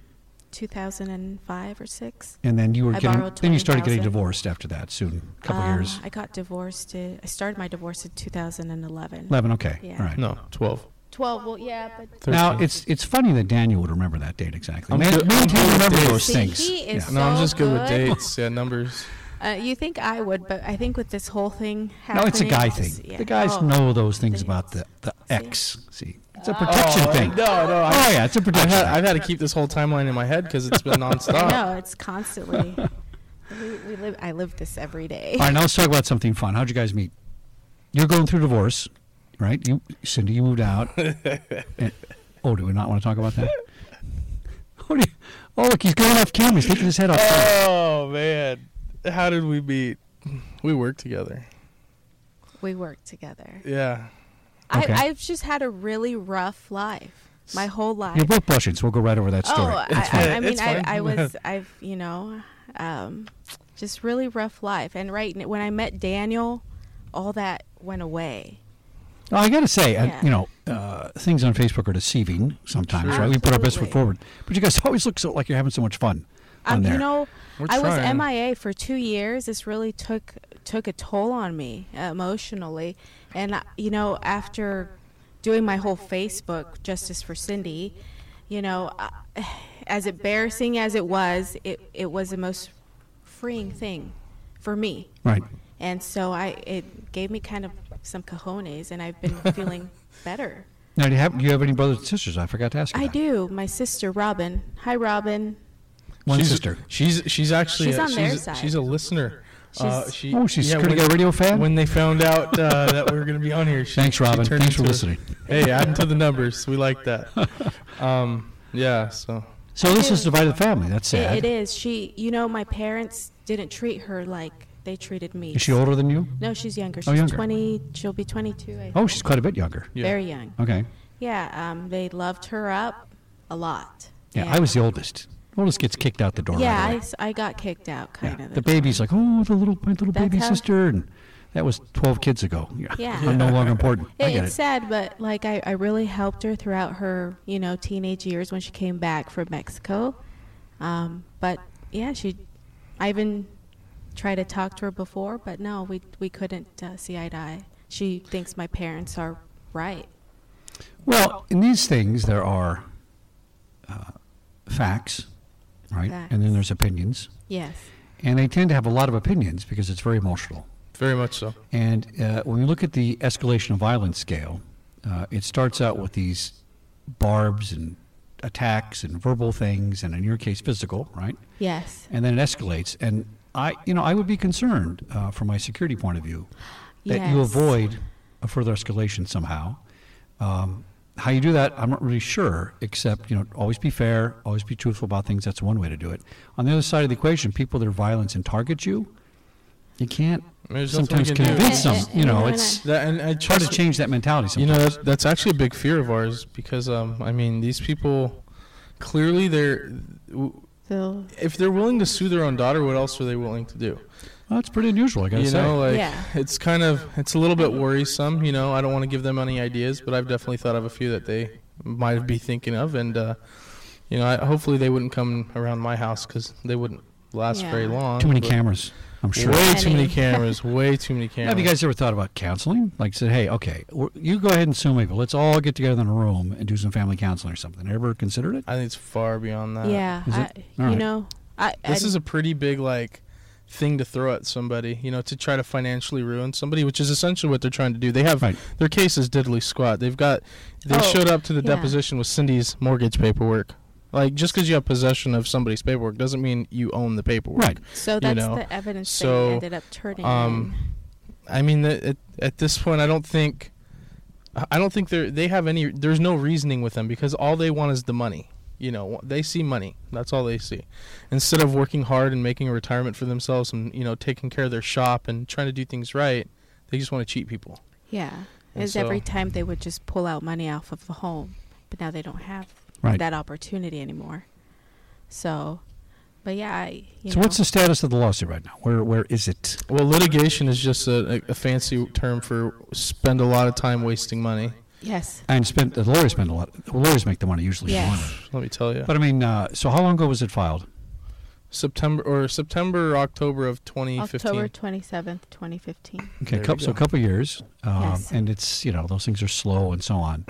two thousand five or six.
And then you were
I
getting,
borrowed
then you started getting
twenty thousand.
divorced after that soon, a couple
Um,
years.
I got divorced. uh I started my divorce in two thousand eleven.
eleven, okay.
Yeah.
All right.
No, twelve.
Twelve. Well, yeah, but
thirteen.
Now, it's it's funny that Daniel would remember that date exactly.
I'm
Man,
good-
me
I'm
and
good
Daniel
with
remember
dates.
those
See,
things.
he is
Yeah.
No, I'm
so
just good with
good.
dates. Yeah, numbers.
Uh, you think I would, but I think with this whole thing
No,
happening,
it's a guy
just-
thing.
yeah.
The guys
Oh,
know those things
they-
about the, the
See?
X. See, it's a protection
Oh,
thing.
No, no. I,
Oh, yeah, it's a
I've
protection
had,
thing.
I've had to keep this whole timeline in my head because it's been
I
nonstop.
know it's constantly. we, we live. I live this every day.
All right, now let's talk about something fun. How'd you guys meet? You're going through divorce, right? You, Cindy, you moved out. And- oh, do we not want to talk about that? Oh, do you, oh look, he's going off camera. He's taking his head off.
Oh man, how did we meet? We worked together.
We work together.
Yeah.
Okay.
I, I've just had a really rough life, my whole life.
You're both Russian, so we'll go right over that story.
Oh, I,
It's
I,
fine.
I mean,
It's
I,
fine.
I was, I've, you know, um, just really rough life. And right n- when I met Daniel, all that went away.
Well, I got to say, uh,
Yeah.
you know, uh, things on Facebook are deceiving sometimes,
Sure.
right? We put our best foot
Absolutely.
forward, but you guys always look so like you're having so much fun on
Um,
there.
you know,
We're
I was
trying.
M I A for two years. This really took took a toll on me uh, emotionally, and uh, you know, after doing my whole Facebook Justice for Cindy, you know, uh, as embarrassing as it was, it it was the most freeing thing for me.
Right.
And so I, it gave me kind of some cojones, and I've been feeling better.
Now, do you have do you have any brothers and sisters? I forgot to ask you
I
that.
do. My sister Robin. Hi, Robin.
One
she's,
sister.
She's she's actually
She's
a,
on their
she's,
side.
she's a listener. Uh,
She's-
she,
Oh, she's a
yeah,
Security
when,
Guy Radio fan?
When they found out uh, that we were going to be on here, she,
Thanks,
she
Robin.
turned
Thanks for
into a-
listening.
Hey, add to the numbers. We like that. Um, yeah. So
So this has divided the family. That's sad.
It, it is. She, you know, my parents didn't treat her like they treated me.
Is she older than you?
No, she's younger. She's
Oh, younger.
twenty. She'll be twenty-two. I
Oh,
think.
she's quite a bit younger.
Yeah.
Very young.
Okay.
Yeah, um, they loved her up a lot.
Yeah,
And-
I was the oldest. Oldest gets kicked out the door.
Yeah,
right
I,
away.
s- I got kicked out, kind
Yeah.
of.
The baby's like, oh, the little my little
That's
baby
how-
sister, and that was twelve kids ago. Yeah,
Yeah.
I'm no longer important. I
It,
get
it's
it.
sad, but like I, I really helped her throughout her, you know, teenage years when she came back from Mexico. Um, but yeah, she, I even tried to talk to her before, but no, we we couldn't uh, see eye to eye. She thinks my parents are right.
Well, in these things there are uh, facts, right, and then
Facts.
there's opinions,
Yes.
and they tend to have a lot of opinions because it's very emotional.
Very much so.
And uh, when we look at the escalation of violence scale, uh, it starts out with these barbs and attacks and verbal things, and in your case, physical, right?
Yes.
And then it escalates. And I, you know, I would be concerned uh, from my security point of view that you
Yes.
avoid a further escalation somehow. Um, how you do that, I'm not really sure, except, you know, always be fair, always be truthful about things. That's one way to do it. On the other side of the equation, people that are violent and target you, you can't
There's nothing
sometimes
we can do.
convince them.
And-
You know,
and-
it's
That, and I
it's hard to
trust-
change that mentality
You
sometimes.
know, that's, that's actually a big fear of ours because, um, I mean, these people clearly they're w-
So
if they're willing to sue their own daughter, what else are they willing to do?
Well, that's pretty unusual, I got to
You
say.
know, like
Yeah.
it's kind of it's a little bit worrisome. You know, I don't want to give them any ideas, but I've definitely thought of a few that they might be thinking of, and uh, you know, I, hopefully they wouldn't come around my house because they wouldn't last very
Yeah.
long.
Too many
but
cameras, I'm sure.
Way too many
Many.
cameras. Way too many cameras.
Have you guys ever thought about counseling? Like said, hey, okay, we're, you go ahead and sue me, but let's all get together in a room and do some family counseling or something. Ever considered it?
I think it's far beyond that.
yeah,
is
I,
it?
you
All right.
know, I,
This
I
is a pretty big like thing to throw at somebody, you know, to try to financially ruin somebody, which is essentially what they're trying to do. They have
Right.
their case is diddly squat. They've got they
Oh,
showed up to the
yeah.
deposition with Cindy's mortgage paperwork. Like just because you have possession of somebody's paperwork doesn't mean you own the paperwork.
Right.
so that's
know,
the evidence
so,
they ended up turning
um, I mean, the, at, at this point, I don't think I don't think they they have any. There's no reasoning with them because all they want is the money. You know, they see money. That's all they see. Instead of working hard and making a retirement for themselves and, you know, taking care of their shop and trying to do things right, they just want to cheat people.
in. Yeah,
And
as every
so-
time they would just pull out money off of the home, but now they don't have
Right.
that opportunity anymore. So, but yeah, I. You
So
know,
what's the status of the lawsuit right now? Where where is it?
Well, litigation is just a, a fancy term for spend a lot of time wasting money.
yes.
And spent the lawyers spend a lot. The lawyers make the money usually.
Yes.
You want it.
Let me tell you.
But I mean, uh, so how long ago was it filed?
September or September, October of twenty fifteen.
October twenty seventh, twenty fifteen.
Okay,
There
couple,
you
so a
go.
couple of years, um,
Yes.
and it's you know those things are slow and so on.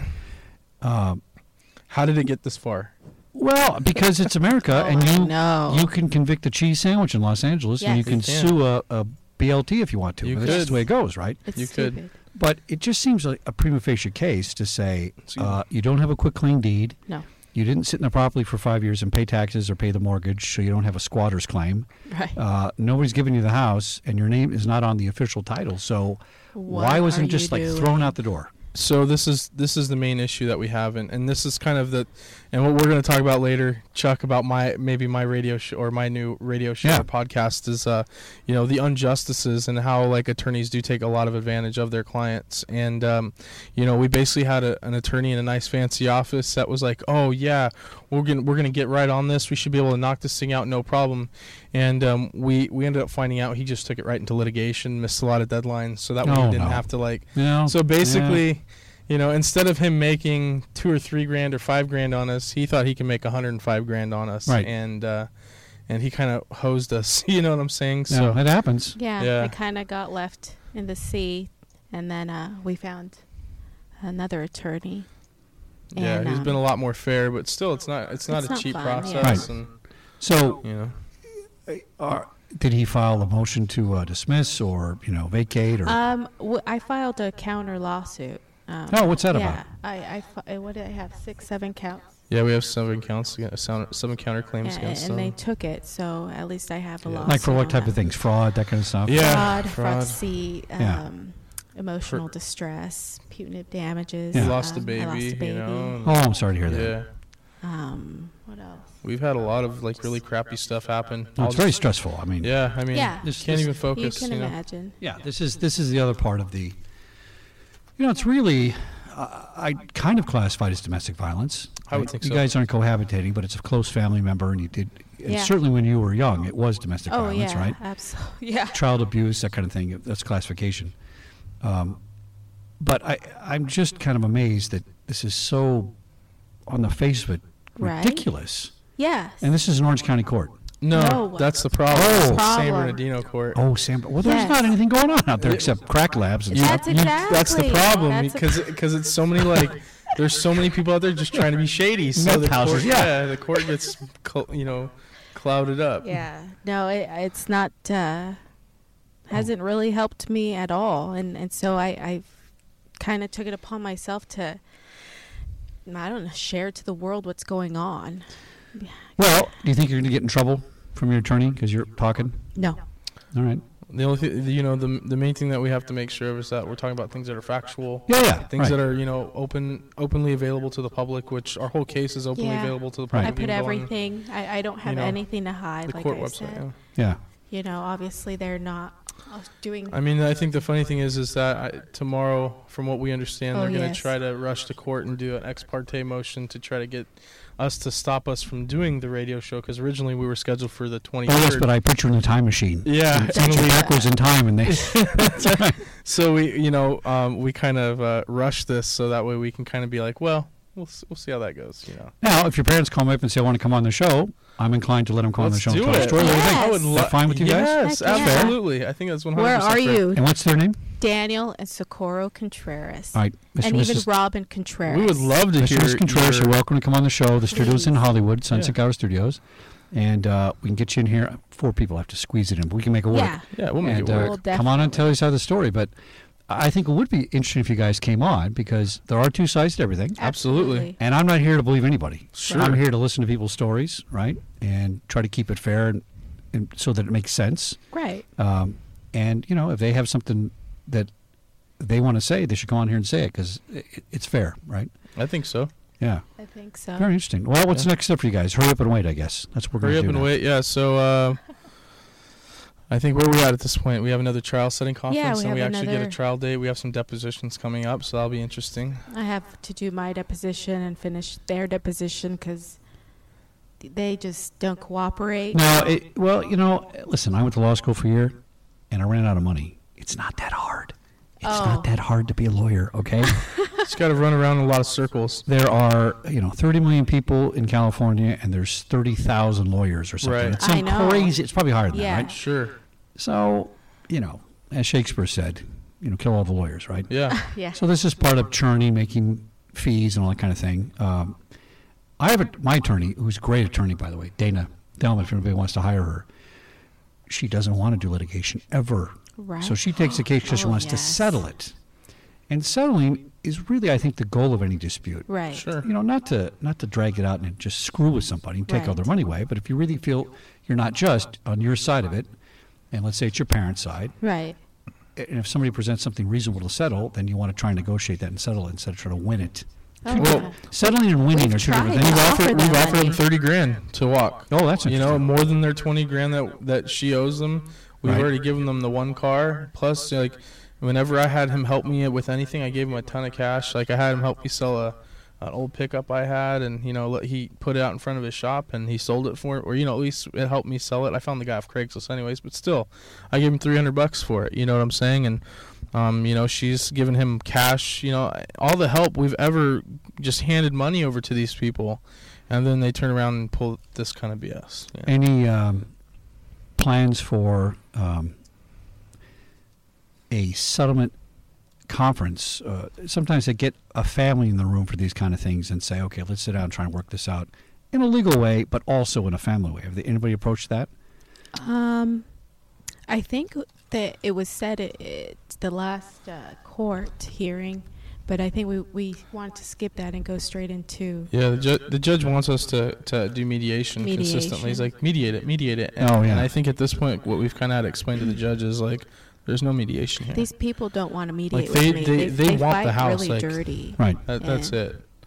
Um,
How did it get this far?
well, because it's America,
Oh,
and
I
you
know.
you can convict a cheese sandwich in Los Angeles, and you
Yes.
can
You can.
sue a, a B L T if you want to.
You
That's just
could.
the way it goes, right?
It's
you could.
stupid.
But it just seems like a prima facie case to say
Excuse me.
uh, you don't have a quick claim deed.
No.
You didn't sit in the property for five years and pay taxes or pay the mortgage, so you don't have a squatter's claim.
Right.
Uh, nobody's given you the house, and your name is not on the official title. So why
What
wasn't
are
it just
you
like
doing?
thrown out the door?
So this is this is the main issue that we have, and, and this is kind of the, and what we're going to talk about later, Chuck, about my maybe my radio show or my new radio show
Yeah.
or podcast is, uh, you know, the injustices and how like attorneys do take a lot of advantage of their clients, and um, you know, we basically had a, an attorney in a nice fancy office that was like, oh yeah, we're gonna we're gonna get right on this, we should be able to knock this thing out no problem, and um, we we ended up finding out he just took it right into litigation, missed a lot of deadlines, so that way
Oh,
we didn't
no.
have to like.
You know?
So basically, you know, instead of him making two or three grand or five grand on us, he thought he could make a hundred and five grand on us,
Right.
and uh, and he kind of hosed us. You know what I'm saying?
Yeah,
So
it happens.
Yeah,
Yeah.
I kind of got left in the sea, and then uh, we found another attorney.
yeah,
and,
he's
um,
been a lot more fair, but still, it's not it's not
It's
a
not
cheap
fun, yeah.
process,
Right.
and
So
you know.
uh, did he file a motion to uh, dismiss or you know vacate or?
Um, w- I filed a counter lawsuit. Um,
Oh, what's that
yeah,
about?
I, I, fi- uh, what did I have? Six, seven counts.
Yeah, we have seven counts, against, sound- seven counterclaims
And,
against
and they
them.
took it, so at least I have a
Yeah.
lawsuit.
like for what
on
type
that.
of things? Fraud, that kind of stuff.
Yeah,
Fraud, fraud,
fraud.
deceit,
Yeah.
um, emotional distress, punitive damages.
Yeah.
Lost a
um,
baby,
I lost a baby.
you know.
Oh, I'm sorry to hear that.
Yeah.
Um, What else?
We've had a lot of like really crappy stuff happen.
No,
I'll
it's very
just-
stressful. I mean,
Yeah, I mean,
Yeah.
This-
can't
this-
even
You
focus.
can
You know?
imagine.
yeah. This is this is the other part of the. You know, it's really, uh, I kind of classified as domestic violence.
I would
Right?
think
you
so.
guys aren't cohabitating, but it's a close family member, and you did. And
Yeah.
certainly, when you were young, it was domestic
Oh
violence,
yeah,
right?
absolutely. Yeah.
Child abuse, that kind of thing. That's classification. Um, but I, I'm just kind of amazed that this is so, on the face of it,
Right.
ridiculous.
Yes.
And this is an Orange County court.
No,
No.
that's the problem.
Oh.
It's the San
Problem.
Bernardino court.
Oh, Sam. Well, there's
Yes.
not anything going on out there except crack labs and
You-
stuff.
That's
you- That's the
exactly-
problem
that's a
because because it's so many like there's so many people out there just trying to be shady. So
Meth
the
houses,
court,
yeah.
the court gets cl- you know clouded up.
Yeah. No, it, it's not. Uh, hasn't really helped me at all, and and so I I kind of took it upon myself to. I don't know, share to the world what's going on.
Well, do you think you're going to get in trouble from your attorney because you're talking?
No.
All right.
The only thing, you know, the the main thing that we have to make sure of is that we're talking about things that are factual.
Yeah, yeah.
Things
right.
that are, you know, open, openly available to the public, which our whole case is openly
Yeah.
available to the
Right.
public.
I
You
put
can go on
everything. I, I don't have
know,
anything to hide.
the
like
court
I
website.
said.
Yeah.
Yeah.
You know, obviously they're not uh, doing.
I mean, I think the funny thing is, is that I, tomorrow, from what we understand,
Oh,
they're going to
yes.
try to rush to court and do an ex parte motion to try to get us to stop us from doing the radio show because originally we were scheduled for the twenty-third.
Oh, yes, but I put you in a time machine.
Yeah,
And sent you
and we-
backwards in time, and they.
So we, you know, um, we kind of uh, rushed this so that way we can kind of be like, well, we'll s- we'll see how that goes, you know.
Now, if your parents call me up and say I want to come on the show, I'm inclined to let them come on the
Let's
show and
do
tell a
it.
story. What do you think?
Yes.
I would
Is
lo-
that fine with you guys?
Yes,
Heck yeah.
absolutely. I think that's one hundred
Where
percent
are
fair.
you?
And what's their name?
Daniel and Socorro Contreras.
All right, Mister
And
and
even
Missus
Robin Contreras.
We would love to
Mister
hear
and Missus Contreras,
your-
you're welcome to come on the show. The studio's in
Please.
Hollywood, Sunset
Yeah.
Gower Studios. And uh, we can get you in here. Four people have to squeeze it in, but we can make it work.
Yeah.
Yeah, we'll make
and
it work.
uh,
We'll
come on and
definitely.
tell your side of the story. But I think it would be interesting if you guys came on because there are two sides to everything.
Absolutely.
And I'm not here to believe anybody.
Sure.
I'm here to listen to people's stories, right? And try to keep it fair and, and so that it makes sense.
Right.
Um, and, you know, if they have something that they want to say, they should come on here and say it because it, it's fair, right?
I think so.
Yeah.
I think so.
Very interesting. Well, what's
Yeah.
the next step for you guys? Hurry up and wait, I guess. That's what we're
Hurry
going
up
to do
and
now.
wait. Yeah. So uh, I think where are we at at this point? We have another trial setting conference,
we
and we
have
actually get
another-
a trial date. We have some depositions coming up, so that'll be interesting.
I have to do my deposition and finish their deposition because they just don't cooperate.
No, it, well, you know, listen, I went to law school for a year, and I ran out of money. It's not that hard. It's
Oh.
not that hard to be a lawyer, okay?
Just got to run around in a lot of circles.
There are, you know, thirty million people in California, and there's thirty thousand lawyers or something.
Right.
It's
I
some
know.
crazy. It's probably higher than
Yeah.
that, right?
Sure.
So, you know, as Shakespeare said, you know, kill all the lawyers, right?
Yeah.
Yeah.
So this is part of churning, making fees, and all that kind of thing. Um, I have a, my attorney, who's a great attorney, by the way, Dana Delman, if anybody wants to hire her. She doesn't want to do litigation ever.
Right.
So she takes the case because she
Oh,
wants to
yes.
settle it. And settling is really, I think, the goal of any dispute.
Right.
Sure.
You know, not to not to drag it out and just screw with somebody and take all
Right.
their money away, but if you really feel you're not just on your side of it, and let's say it's your parents' side,
Right.
and if somebody presents something reasonable to settle, then you want to try and negotiate that and settle it instead of trying to win it.
Oh,
Well,
yeah.
Settling and winning
We've
are two different
tried
things.
We've
to
offered,
offer
we've
them
offered them
money.
thirty grand to walk.
Oh, that's
You know,
interesting.
more than their twenty grand that that she owes them. We've
Right.
already given them the one car. Plus, like, whenever I had him help me with anything, I gave him a ton of cash. Like, I had him help me sell a an old pickup I had, and you know, let- he put it out in front of his shop, and he sold it for, or you know, at least it helped me sell it. I found the guy off Craigslist, anyways, but still, I gave him three hundred bucks for it. You know what I'm saying? And um, you know, she's given him cash. You know, all the help we've ever just handed money over to these people, and then they turn around and pull this kind of B S. you know?
Any um, plans for um, a settlement conference? Uh, sometimes they get a family in the room for these kind of things and say, okay, let's sit down and try and work this out in a legal way, but also in a family way. Have they, anybody approached that?
Um, I think that it was said at at the last uh, court hearing, but I think we, we want to skip that and go straight into.
Yeah, the, ju- the judge wants us to, to do mediation, consistently. He's
Mediation.
like, mediate it, mediate it. And,
Oh, yeah.
and I think at this point, what we've kind of had to explain to the judge is like, there's no mediation here.
These people don't want to mediate
they-
with me.
they- they want
fight
the house,
really
like-
dirty.
Right.
That, that's
and-
it.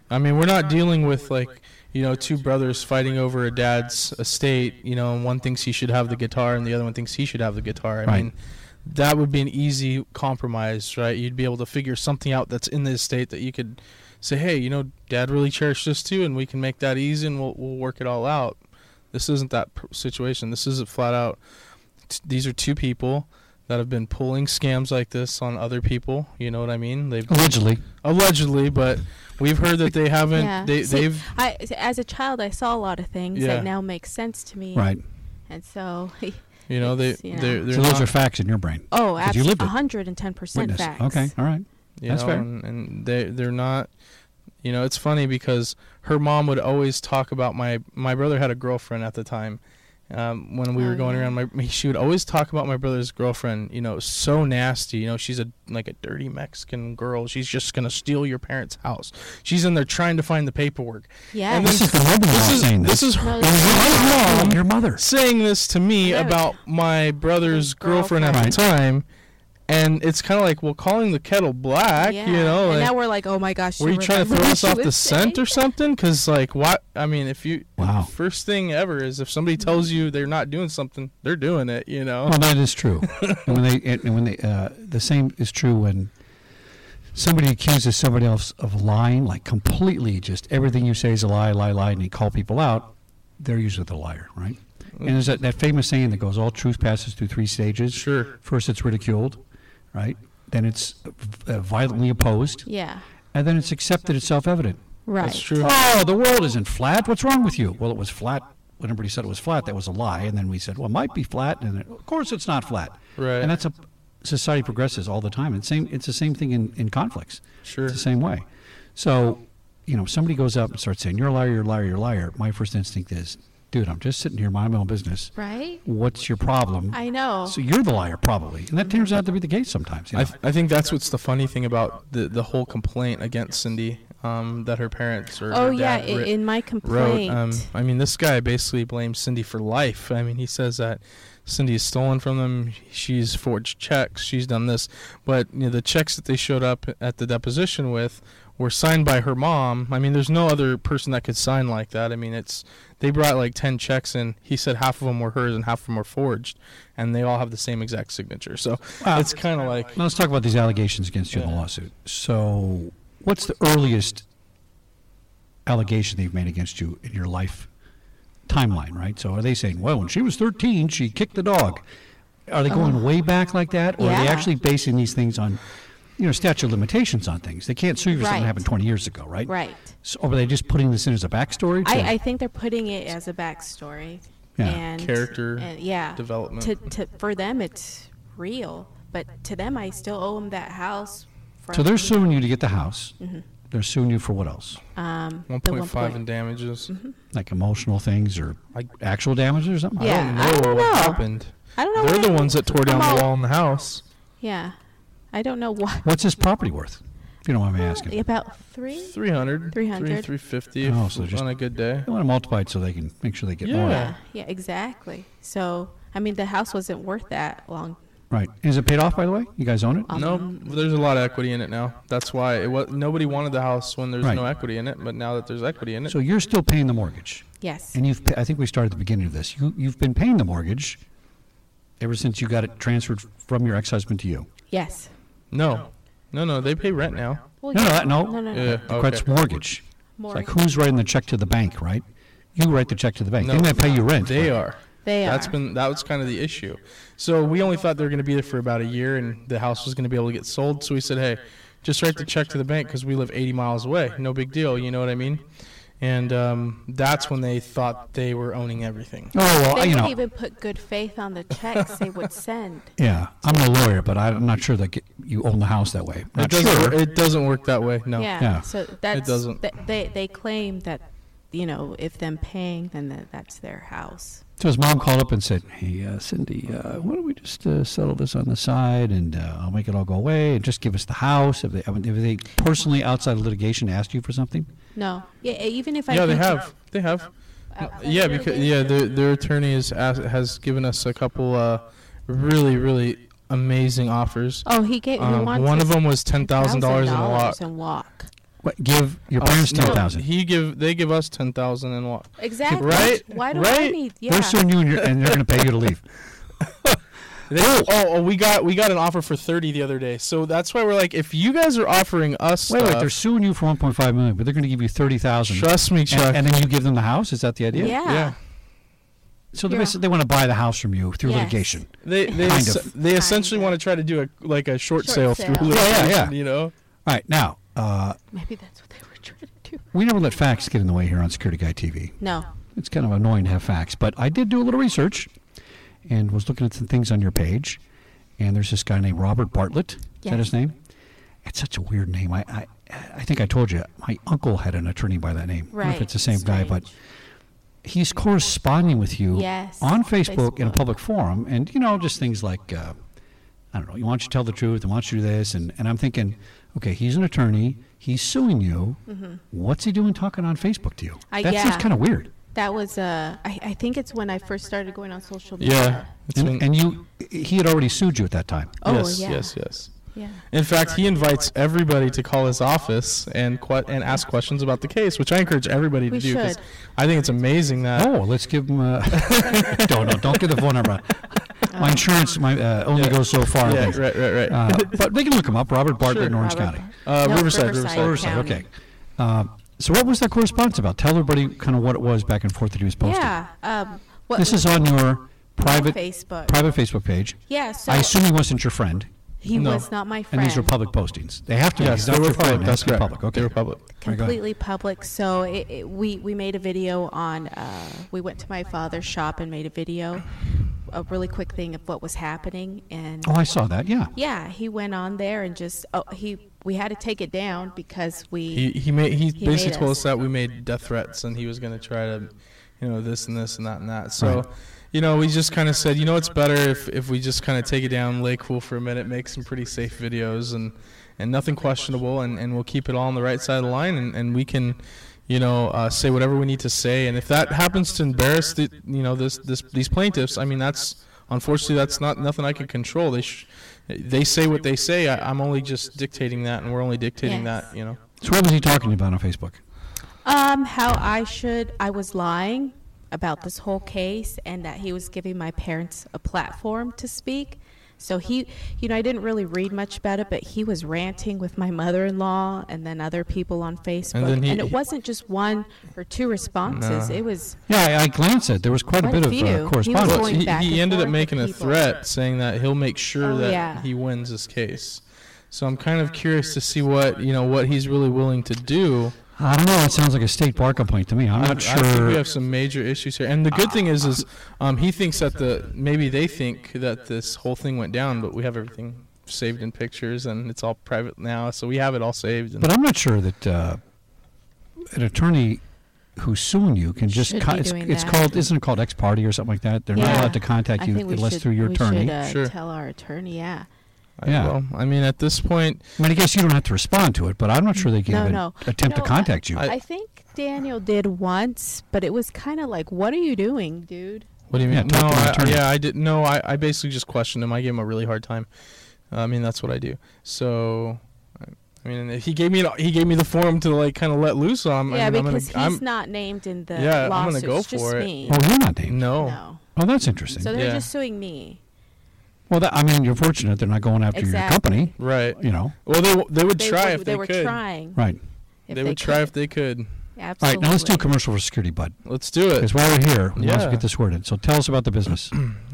I mean, we're not dealing with like, you know, two brothers fighting over a dad's estate, you know, and one thinks he should have the guitar and the other one thinks he should have the guitar. I
Right.
mean, that would be an easy compromise, right? You'd be able to figure something out that's in the estate that you could say, hey, you know, Dad really cherished this too, and we can make that easy and we'll, we'll work it all out. This isn't that pr- situation. This isn't flat out. T- these are two people that have been pulling scams like this on other people. You know what I mean? They've
Allegedly.
allegedly, but we've heard that they haven't.
Yeah.
They
See,
they've
I, as a child, I saw a lot of things
Yeah.
that now make sense to me.
Right.
And so,
you know they
it's, you know.
they're, they're
So those
not,
are facts in your brain.
oh,
'Cause you lived
absolutely,
it.
one hundred ten percent
Witness.
facts.
Okay. All right.
you
That's
know,
fair.
and, and they they're not. You know, it's funny because her mom would always talk about my my brother had a girlfriend at the time. Um, when we
Oh,
were going
yeah.
around, my she would always talk about my brother's girlfriend. You know, so nasty. You know, she's a like a dirty Mexican girl. She's just gonna steal your parents' house. She's in there trying to find the paperwork.
Yeah.
And
This
then-
is the mother-in-law
This is
saying
this
this.
is her,
No,
It was your mom, your mother.
saying this to me
Yeah.
about my brother's
His
girlfriend at the
girlfriend.
time, and it's kind of like, well, calling the kettle black.
yeah.
You know,
and
like,
now we're like, oh my gosh.
were
she
you trying to
remembered
throw
what
us
she
off the
was
scent
saying.
or something? Because, like, what? I mean, if you.
Wow.
First thing ever is if somebody tells you they're not doing something, they're doing it, you know?
Well, that is true. and when they, and when they, uh, the same is true when somebody accuses somebody else of lying, like completely, just everything you say is a lie, lie, lie, and you call people out. They're usually the liar, right? And there's that, that famous saying that goes, "All truth passes through three stages."
Sure.
First, it's ridiculed, right? Then it's uh, violently opposed,
Yeah.
and then it's accepted. It's self-evident.
Right.
That's true.
Oh, the world isn't flat. What's wrong with you? Well, it was flat when everybody said it was flat. That was a lie. And then we said, well, it might be flat. And then, of course, it's not flat.
Right.
And that's a society progresses all the time. And same, it's the same thing in, in conflicts.
Sure.
It's the same way. So, you know, somebody goes up and starts saying, "You're a liar. You're a liar. You're a liar." My first instinct is, dude, I'm just sitting here minding my own business.
Right.
What's your problem?
I know.
So you're the liar, probably. And that turns out to be the case sometimes. You
I,
know?
th- I think that's what's the funny thing about the, the whole complaint against Cindy, um, that her parents or
oh
her
yeah.
dad
i-
writ-
in my
wrote.
complaint.
Um, I mean, this guy basically blames Cindy for life. I mean, he says that Cindy has stolen from them. She's forged checks. She's done this. But you know, the checks that they showed up at the deposition with were signed by her mom. I mean, there's no other person that could sign like that. I mean, it's they brought like ten checks in. He said half of them were hers and half of them were forged, and they all have the same exact signature. So
Wow.
it's kind of like
Now let's talk about these allegations against you in the
Yeah.
lawsuit. So, what's the earliest allegation they've made against you in your life timeline, right? So, are they saying, well, when she was thirteen, she kicked the dog? Are they going way back like that? Or are they
Yeah.
actually basing these things on, you know, statute of limitations on things? They can't sue you for something that
Right.
happened twenty years ago, right?
right.
So, or are they just putting this in as a backstory? to-
I, I think they're putting it as a backstory.
Yeah.
And
Character
and, yeah.
development.
To, to for them it's real, but to them I still owe them that house. From,
so, they're suing you to get the house.
Mm-hmm.
They're suing you for what else?
um,
one
the
point
one
five
point-
in damages.
Like emotional things or
I-
actual damages or something?
Yeah.
I don't
I
know
don't
what
know.
happened.
I don't know.
They're
what
the
I-
ones that tore down
I'm
the
all-
wall in the house.
Yeah, I don't know what.
What's his property worth? If you don't mind me asking.
About three.
three hundred.
three hundred.
three fifty
Oh, so just-
on a good day.
They want to multiply it so they can make sure they get
Yeah.
more.
Yeah, yeah, exactly. So I mean, the house wasn't worth that long.
Right. Is it paid off, by the way? You guys own it?
Um,
No, there's a lot of equity in it now. That's why it was, nobody wanted the house when there's
Right.
no equity in it, but now that there's equity in it.
So you're still paying the mortgage,
Yes.
and you've. pa- I think we started at the beginning of this. You you've been paying the mortgage ever since you got it transferred from your ex-husband to you.
Yes.
no. No, no, they pay rent now.
Well,
No, no,
yeah.
that- no.
No, no, no.
Yeah,
That's
okay.
mortgage.
More.
It's like who's writing the check to the bank, right? You write the check to the bank.
No.
They may pay you rent.
They
but-
are.
they
That's
are.
been that was kind of the issue. So we only thought they were going to be there for about a year, and the house was going to be able to get sold. So we said, hey, just write the check to the bank because we live eighty miles away. No big deal. You know what I mean? And um, that's when they thought they were owning everything.
Oh well,
They
you
would
know.
even put good faith on the checks they would send.
Yeah, I'm a lawyer, but I'm not sure that get- you own the house that way.
It
Not
doesn't.
sure.
It doesn't work that way. No.
Yeah.
Yeah.
So that's
doesn't.
th- they they claim that, you know, if them paying, then that, that's their house.
So his mom called up and said, "Hey, uh, Cindy, uh, why don't we just uh, settle this on the side, and uh, I'll make it all go away, and just give us the house." Have they, I mean, have they personally, outside of litigation, asked you for something?
No. Yeah. Even if I.
Yeah, they
can-
have. They have.
outside
Yeah,
of
because
litigation.
yeah, their their attorney is asked, has given us a couple uh, really really amazing offers.
Oh, he gave. he
Um,
wants
one of
us
them was ten thousand dollars in a
$10,000
lot.
and walk.
What, give your
Us-
parents
no,
ten thousand.
He give they give us ten thousand and what?
Exactly.
Right?
Why do I
Right?
need? Yeah.
They're suing you, and, you're, and they're going to pay you to leave.
They, oh, oh, we got we got an offer for thirty the other day. So that's why we're like, if you guys are offering us
Wait,
stuff,
wait, they're suing you for one point five million, but they're going to give you thirty thousand.
trust me, Chuck.
And, and then you give them the house. Is that the idea?
Yeah.
yeah.
So they
Yeah.
basically they want to buy the house from you through
Yes.
litigation.
They they
Kind
es-
of.
they essentially
Kind
want to try to do a like a short,
Short
sale,
sale.
through
Yeah,
yeah,
litigation,
yeah.
you know.
All right, now uh,
Maybe that's what they were trying to do.
we never let facts get in the way here on Security Guy T V.
No.
It's kind of annoying to have facts, but I did do a little research and was looking at some things on your page. And there's this guy named Robert Bartlett. Is
Yeah.
that his name? It's such a weird name. I, I I think I told you my uncle had an attorney by that name. I don't know if
Right.
it's the same guy, but
Strange.
he's corresponding with you
Yes,
on
on
Facebook, in a
Facebook.
public forum, and you know, just things like uh, I don't know, you want you to tell the truth, and want you to do this, and, and I'm thinking, okay, he's an attorney, he's suing you.
Mm-hmm.
What's he doing talking on Facebook to you?
I-
that seems
yeah.
kind of weird.
That was uh I, I think it's when I first started going on social media.
Yeah. It's
And,
when-
and you, he had already sued you at that time.
Oh
yes,
yeah.
yes, yes.
Yeah.
In fact, he invites everybody to call his office and que- and ask questions about the case, which I encourage everybody to
We
do because
should.
I think it's amazing that.
Oh, let's give him. Uh, don't, don't don't give the phone number. My insurance my uh, only
Yeah.
goes so far.
Yeah,
I think.
right, right, right.
Uh, but they can look him up. Robert Bartlett
Sure.
in Orange
Robert
County.
uh,
No,
Riverside,
Riverside.
Riverside.
Riverside.
County.
Okay. Uh, so what was that correspondence about? Tell everybody kind of what it was back and forth that he was posting.
Yeah. Um what
This is on your private
Facebook.
private Facebook page.
Yeah, so
I assume he wasn't your friend,
he
No.
was not my
and
friend.
these were public postings. They have to be.
Yes,
He's
they
not
were
your friend.
public.
They
That's
have to be
correct.
public. Okay.
They were public.
Right, go ahead.
Completely public. So it, it, we we made a video on. Uh, we went to my father's shop and made a video, a really quick thing of what was happening, and
Oh, I saw that. Yeah.
yeah, he went on there and just oh he we had to take it down because we
He he made he,
He
basically
made
told
us.
us that we made death threats and he was going to try to, you know, this and this and that and that. So,
Right.
you know, we just kind of said, you know, it's better if if we just kind of take it down, lay cool for a minute, make some pretty safe videos and and nothing questionable, and and we'll keep it all on the right side of the line, and and we can, you know, uh, say whatever we need to say. And if that happens to embarrass the, you know, this this these plaintiffs, I mean, that's unfortunately that's not nothing I can control. They sh- they say what they say. I, I'm only just dictating that, and we're only dictating
Yes.
that, you know.
So what was he talking about on Facebook?
um how I should I was lying about this whole case and that he was giving my parents a platform to speak. So he, you know, I didn't really read much about it, but he was ranting with my mother-in-law and then other people on Facebook.
And
And,
then he-
it wasn't just one or two responses.
No.
It was
Yeah, I, I glanced at it. There was quite a
Quite
bit
a
of
few. He
uh,
was
correspondence.
Well,
going
he,
back
he
and
ended up
forth
making
with
a
people.
threat saying that he'll make sure
Oh,
that
yeah.
he wins this case. So I'm kind of curious to see what you know what he's really willing to do.
I don't know. It sounds like a state bar complaint to me. I'm
I,
not
I think we
sure.
have some major issues here. And the good thing is, is um, he thinks that the maybe they think that this whole thing went down, but we have everything saved in pictures and it's all private now, so we have it all saved. And
But I'm not sure that uh, an attorney who's suing you can just.
Should
Con-
be
it's
doing
it's
that.
called. Isn't it called ex parte or something like that? They're not
Yeah.
allowed to contact
I
you
think we
unless
should,
through your
we
attorney.
should, uh,
Sure.
tell our attorney, yeah.
I-
Yeah.
well, I mean, at this point,
I mean, I guess you don't have to respond to it, but I'm not sure they can
No,
even
no.
attempt
No,
to contact you.
I-
I think Daniel did once, but it was kind of like, what are you doing, dude?
what do you
Yeah,
mean?
talk
no,
to my
I,
attorney.
yeah, I didn't. No, I, I basically just questioned him. I gave him a really hard time. Uh, I mean, that's what I do. So, I- I mean, if he gave me an, he gave me the forum to like kind of let loose on.
yeah,
I mean,
because
I'm
he's not named in the
Yeah, I'm gonna
lawsuit.
go
it's just
for it.
me.
oh, you're not named.
I'm no.
No.
Oh, that's interesting.
So they're
Yeah.
just suing me.
well, that, I mean, you're fortunate they're not going after your
Exactly.
company.
Right.
You know,
Well, they w- they would
They,
try
were,
if
they
they
were
could.
trying.
right?
If
They would try
could.
if they could.
All
Absolutely.
right, now let's do a commercial for security, bud.
Let's do it.
Because while we're here, we want to
Yeah.
get this worded. So tell us about the business.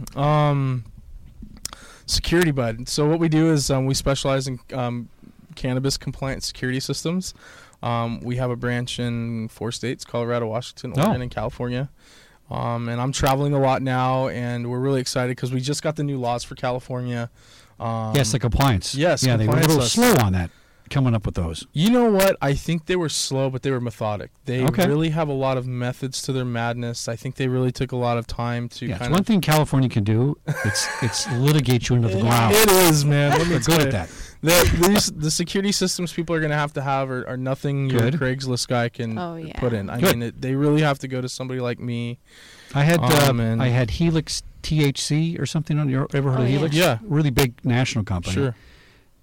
Um, security, bud. So what we do is um, we specialize in um, cannabis compliant security systems. Um, we have a branch in four states: Colorado, Washington,
Oh.
Oregon, and California. Um, and I'm traveling a lot now, and we're really excited because we just got the new laws for California. Um,
yes, the compliance.
yes,
Yeah, they were a
compliance
little
laws.
slow on that, coming up with those.
You know what? I think they were slow, but they were methodic. They
Okay.
really have a lot of methods to their madness. I think they really took a lot of time to
Yeah, it's
kind
one
of.
thing California can do. It's it's litigate you into the ground.
It is, man. Let me
They're
tell
good
you.
at that.
The, these, the security systems people are going to have to have are, are nothing your
Good.
Craigslist guy can
Oh, yeah.
put in. I
Good.
mean, it, they really have to go to somebody like me.
I had
Oh,
uh,
man.
I had Helix T H C or something on your. Ever heard
Oh,
of
yeah.
Helix?
Yeah.
Really big national company.
Sure.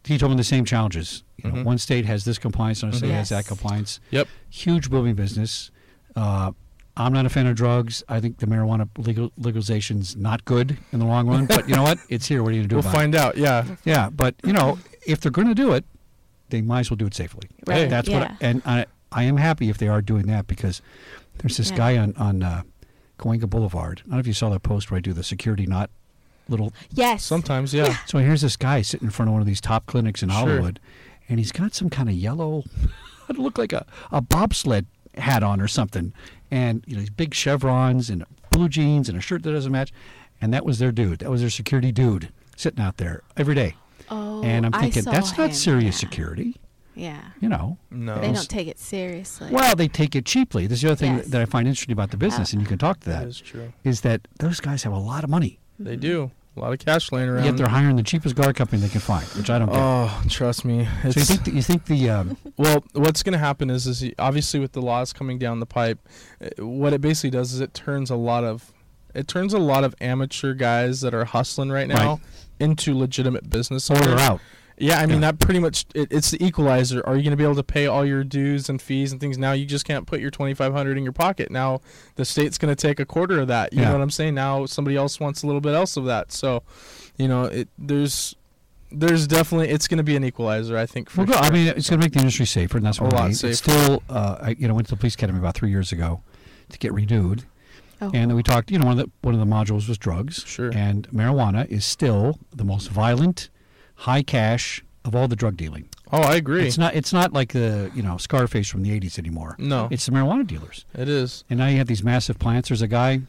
he told me the same challenges. You know,
Mhm.
one state has this compliance, another state
Mhm.
has that
Yes.
compliance.
Yep.
Huge booming business. Uh, I'm not a fan of drugs. I think the marijuana legal, legalization's not good in the long run. But you know what? It's here. What are you going to do
We'll
about
find out. Yeah.
it? Yeah, but you know, if they're going to do it, they might as well do it safely.
Right.
That's
yeah.
what. I, and I, I am happy if they are doing that because there's this
Yeah.
guy on on uh, Cahuenga Boulevard. I don't know if you saw that post where I do the security knot little.
Yes.
Sometimes, yeah.
So here's this guy sitting in front of one of these top clinics in
Sure.
Hollywood, and he's got some kind of yellow, it looked like a, a bobsled hat on or something, and you know, these big chevrons and blue jeans and a shirt that doesn't match, and that was their dude. That was their security dude sitting out there every day.
Oh,
And I'm
I
thinking
saw
that's not
him,
serious
yeah.
security,
Yeah.
you know.
No.
They don't take it seriously.
Well, they take it cheaply. This is the other thing
Yes.
that I find interesting about the business,
Uh,
and you can talk to
That
that,
is true.
is that those guys have a lot of money,
They do. A lot of cash laying around.
yet they're hiring the cheapest guard company they can find, which I don't get.
Oh, trust me. It's,
so you think the, you think the um,
well, what's going to happen is, is y- obviously with the laws coming down the pipe, uh, what it basically does is it turns a lot of, it turns a lot of amateur guys that are hustling right now
Right.
into legitimate business
or they're
owners.
out?
Yeah, I mean
Yeah.
that pretty much it, it's the equalizer. Are you going to be able to pay all your dues and fees and things? Now you just can't put your twenty-five hundred in your pocket. Now the state's going to take a quarter of that. You
Yeah.
know what I'm saying? Now somebody else wants a little bit else of that. So, you know, it there's there's definitely it's going to be an equalizer. I think for
Well, good.
sure.
I mean, it's going to make the industry safer, and that's
A
what
lot
I mean.
safer.
It's still, uh, I, you know, went to the police academy about three years ago to get renewed,
Oh.
and then we talked. You know, one of the one of the modules was drugs,
Sure.
and marijuana is still the most violent, high cash of all the drug dealing.
oh, I agree.
It's not. It's not like the you know Scarface from the eighties anymore.
no,
It's the marijuana dealers,
it is.
and now you have these massive plants. There's a guy.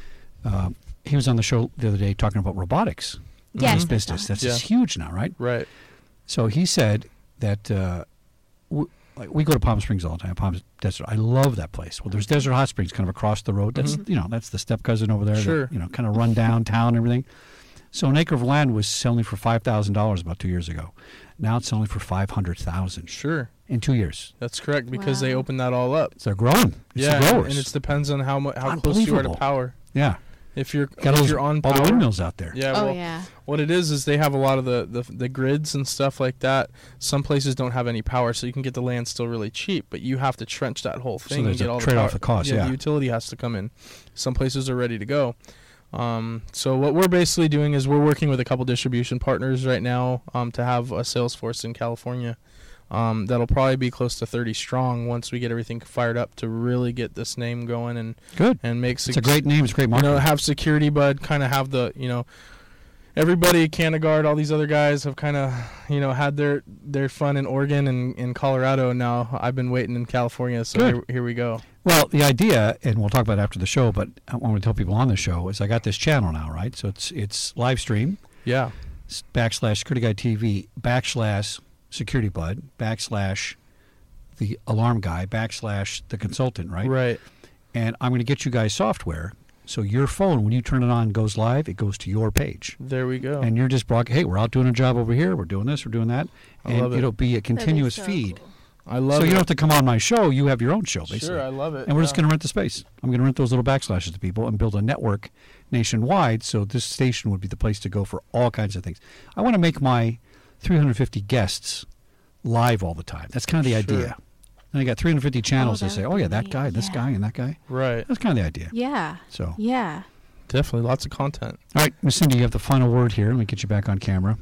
Uh, he was on the show the other day talking about robotics.
Yes,
This
I
business
saw
that's
Yeah.
just huge now, right?
Right.
So he said that uh, w- like we go to Palm Springs all the time. Palm Desert. I love that place. Well, there's Desert Hot Springs kind of across the road. That's
Mhm.
you know that's the step cousin over there. that,
Sure.
you know, kind of run downtown and everything. So an acre of land was selling for five thousand dollars about two years ago. Now it's selling for five hundred thousand
Sure.
in two years.
That's correct because they
Wow.
opened that all up.
So they're growing. It's
yeah,
the growers.
and it depends on how mu- how close you are to
Unbelievable.
power.
yeah.
If you're
Got all,
if
those,
you're on
all
power,
the windmills out there.
yeah.
Oh
well,
yeah.
what it is is they have a lot of the, the the grids and stuff like that. Some places don't have any power, so you can get the land still really cheap, but you have to trench that whole
So
thing
there's
and get
a
all the
trade-off
power.
of cost, yeah.
the utility has to come in. Some places are ready to go. Um, so what we're basically doing is we're working with a couple distribution partners right now um, to have a sales force in California. Um, that'll probably be close to thirty strong once we get everything fired up to really get this name going and
Good.
and make
It's a great name. It's a great
you
market.
know, have Security Bud kind of have the, you know, everybody, Canagard, all these other guys have kind of, you know, had their, their fun in Oregon and in Colorado. And now I've been waiting in California. So
Good.
here, here we go.
Well, the idea, and we'll talk about it after the show, but I want to tell people on the show is I got this channel now, right? So it's it's live stream.
Yeah.
s- backslash Security Guy T V backslash Security Bud backslash the alarm guy backslash the consultant, right?
Right.
And I'm going to get you guys software so your phone, when you turn it on, goes live. It goes to your page,
There we go.
and you're just broad. Hey, we're out doing a job over here. We're doing this. We're doing that,
I
and
love it.
it'll be a
That is
continuous
so
feed.
cool.
I love
So
it.
you don't have to come on my show. You have your own show, basically.
Sure, I love it.
And we're just
yeah.
going to rent the space. I'm going to rent those little backslashes to people and build a network nationwide. So this station would be the place to go for all kinds of things. I want to make my three hundred fifty guests live all the time. That's kind of the
Sure.
idea. And I got three hundred fifty channels
that
to say,
would
oh,
be
yeah, that
neat.
guy, this
Yeah.
guy, and that guy.
Right.
That's kind of the idea.
Yeah.
So, all
Yeah.
Definitely lots of content.
right, Miss Cindy, you have the final word here. Let me get you back on camera.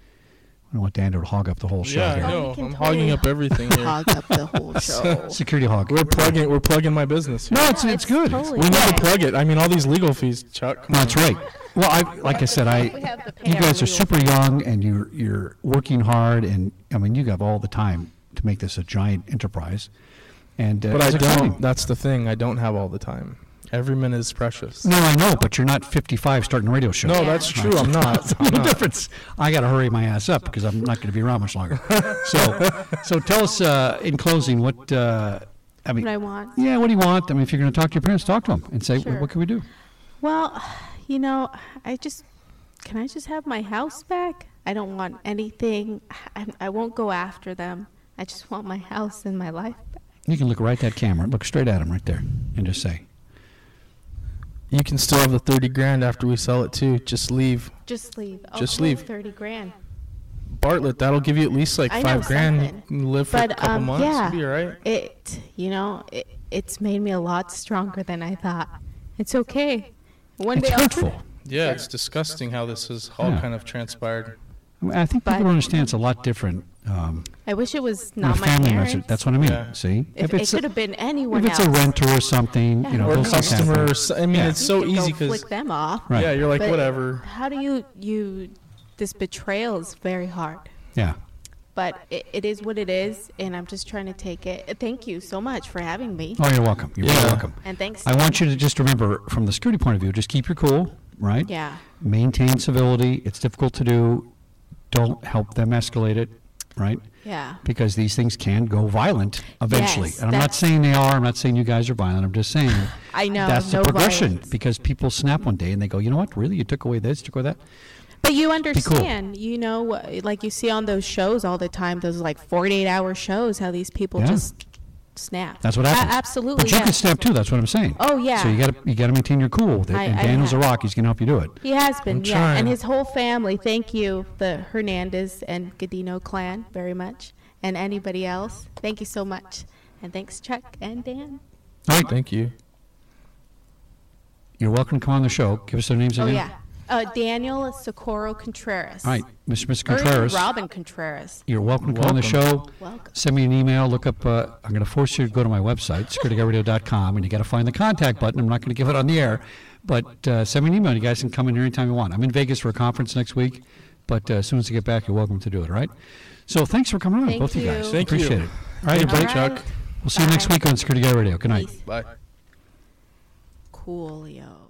I don't want Dan to hog up the whole show
Yeah,
here.
I
Oh, you
know.
can
I'm
totally
hogging up everything here.
Hog up the whole show.
Security hog.
We're plugging. We're plugging my business. Here.
No, it's,
Yeah,
it's good.
totally
We need to
fine.
plug it. I mean, all these legal fees, Chuck. Come
That's
on.
right. Well, I like I said, I
We have the
you guys are
paralegal
super young and you're you're working hard, and I mean you have all the time to make this a giant enterprise. And uh,
But I
it's exciting.
don't. That's the thing. I don't have all the time. Every minute is precious.
No, I know, but you're not fifty-five starting a radio show.
No,
Yeah.
that's true. I'm not.
That's
I'm
the
not.
difference. I got to hurry my ass up because I'm not going to be around much longer. so, so tell us uh, in closing what uh, I mean.
What I want.
Yeah, what do you want? I mean, if you're going to talk to your parents, talk to them and say,
Sure.
what can we do?
Well, you know, I just can I just have my house back? I don't want anything. I, I won't go after them. I just want my house and my life back.
You can look right at that camera, look straight at them right there, and just say,
You can still have the thirty grand after we sell it too. Just leave.
Just leave. I'll
Just
pay
leave.
Thirty grand.
Bartlett, that'll give you at least like
I know,
five grand.
something.
You can live for a
But,
couple
um,
months.
yeah.
You'll be all right.
It, you know, it, it's made me a lot stronger than I thought. It's okay. One
It's
day I'll-
hurtful.
Yeah, it's disgusting how this has all
Yeah.
kind of transpired.
I mean, I think
But-
people don't understand it's a lot different. Um,
I wish it was
when a
not my
family
parents.
members. That's what I mean.
Yeah.
See,
If, it could have been anyone
if it's
else.
a renter or something, you know,
Or a
those things happen.
customer. Or so, I mean,
Yeah.
it's
You
so
can
easy
go
because
flick them off.
Right.
yeah, you're like
But
whatever.
How do you you? This betrayal is very hard.
Yeah.
But it, it is what it is, and I'm just trying to take it. Thank you so much for having me,
Oh, you're welcome. You're
Yeah.
very welcome.
and thanks.
I want you to just remember, from the security point of view, just keep your cool, right?
Yeah.
Maintain civility. It's difficult to do. Don't help them escalate it, right?
Yeah.
Because these things can go violent eventually.
Yes,
and I'm not
that's-
saying they are. I'm not saying you guys are violent. I'm just saying
I know.
that's
no
the progression.
violence.
Because people snap one day and they go, you know what? Really? You took away this, took away that?
But you
cool.
understand, you know, uh, like you see on those shows all the time, those like forty-eight hour shows, how these people
Yeah.
just snap.
That's what
A-
happens.
absolutely.
But you
yes.
can snap too. That's what I'm saying.
Oh, yeah.
So you got to you got to maintain your cool with it.
I-
and
I
Daniel's a
have.
rock. He's going to help you do it.
He has been,
I'm
yeah.
trying.
And his whole family, thank you, the Hernandez and Godino clan, very much. And anybody else, thank you so much. And thanks, Chuck and Dan.
All right.
Thank you.
You're welcome to come on the show. Give us their names
Oh,
again.
yeah. Uh, Daniel Socorro Contreras.
All right, Mister Mister
Or even
Contreras.
Robin Contreras.
You're welcome to come on the
Welcome.
show.
Welcome.
Send me an email. Look up. Uh, I'm going to force you to go to my website, security guy radio dot com, and you got to find the contact button. I'm not going to give it on the air, but uh, send me an email. You guys can come in here anytime you want. I'm in Vegas for a conference next week, but uh, as soon as I get back, you're welcome to do it. All right. So thanks for coming on,
Thank
both of you guys.
you.
Thank
Appreciate
you.
it. All right,
Thank you,
everybody.
Chuck.
We'll see you next
Bye.
week on Security Guy Radio. Good night.
Peace.
Bye.
Coolio.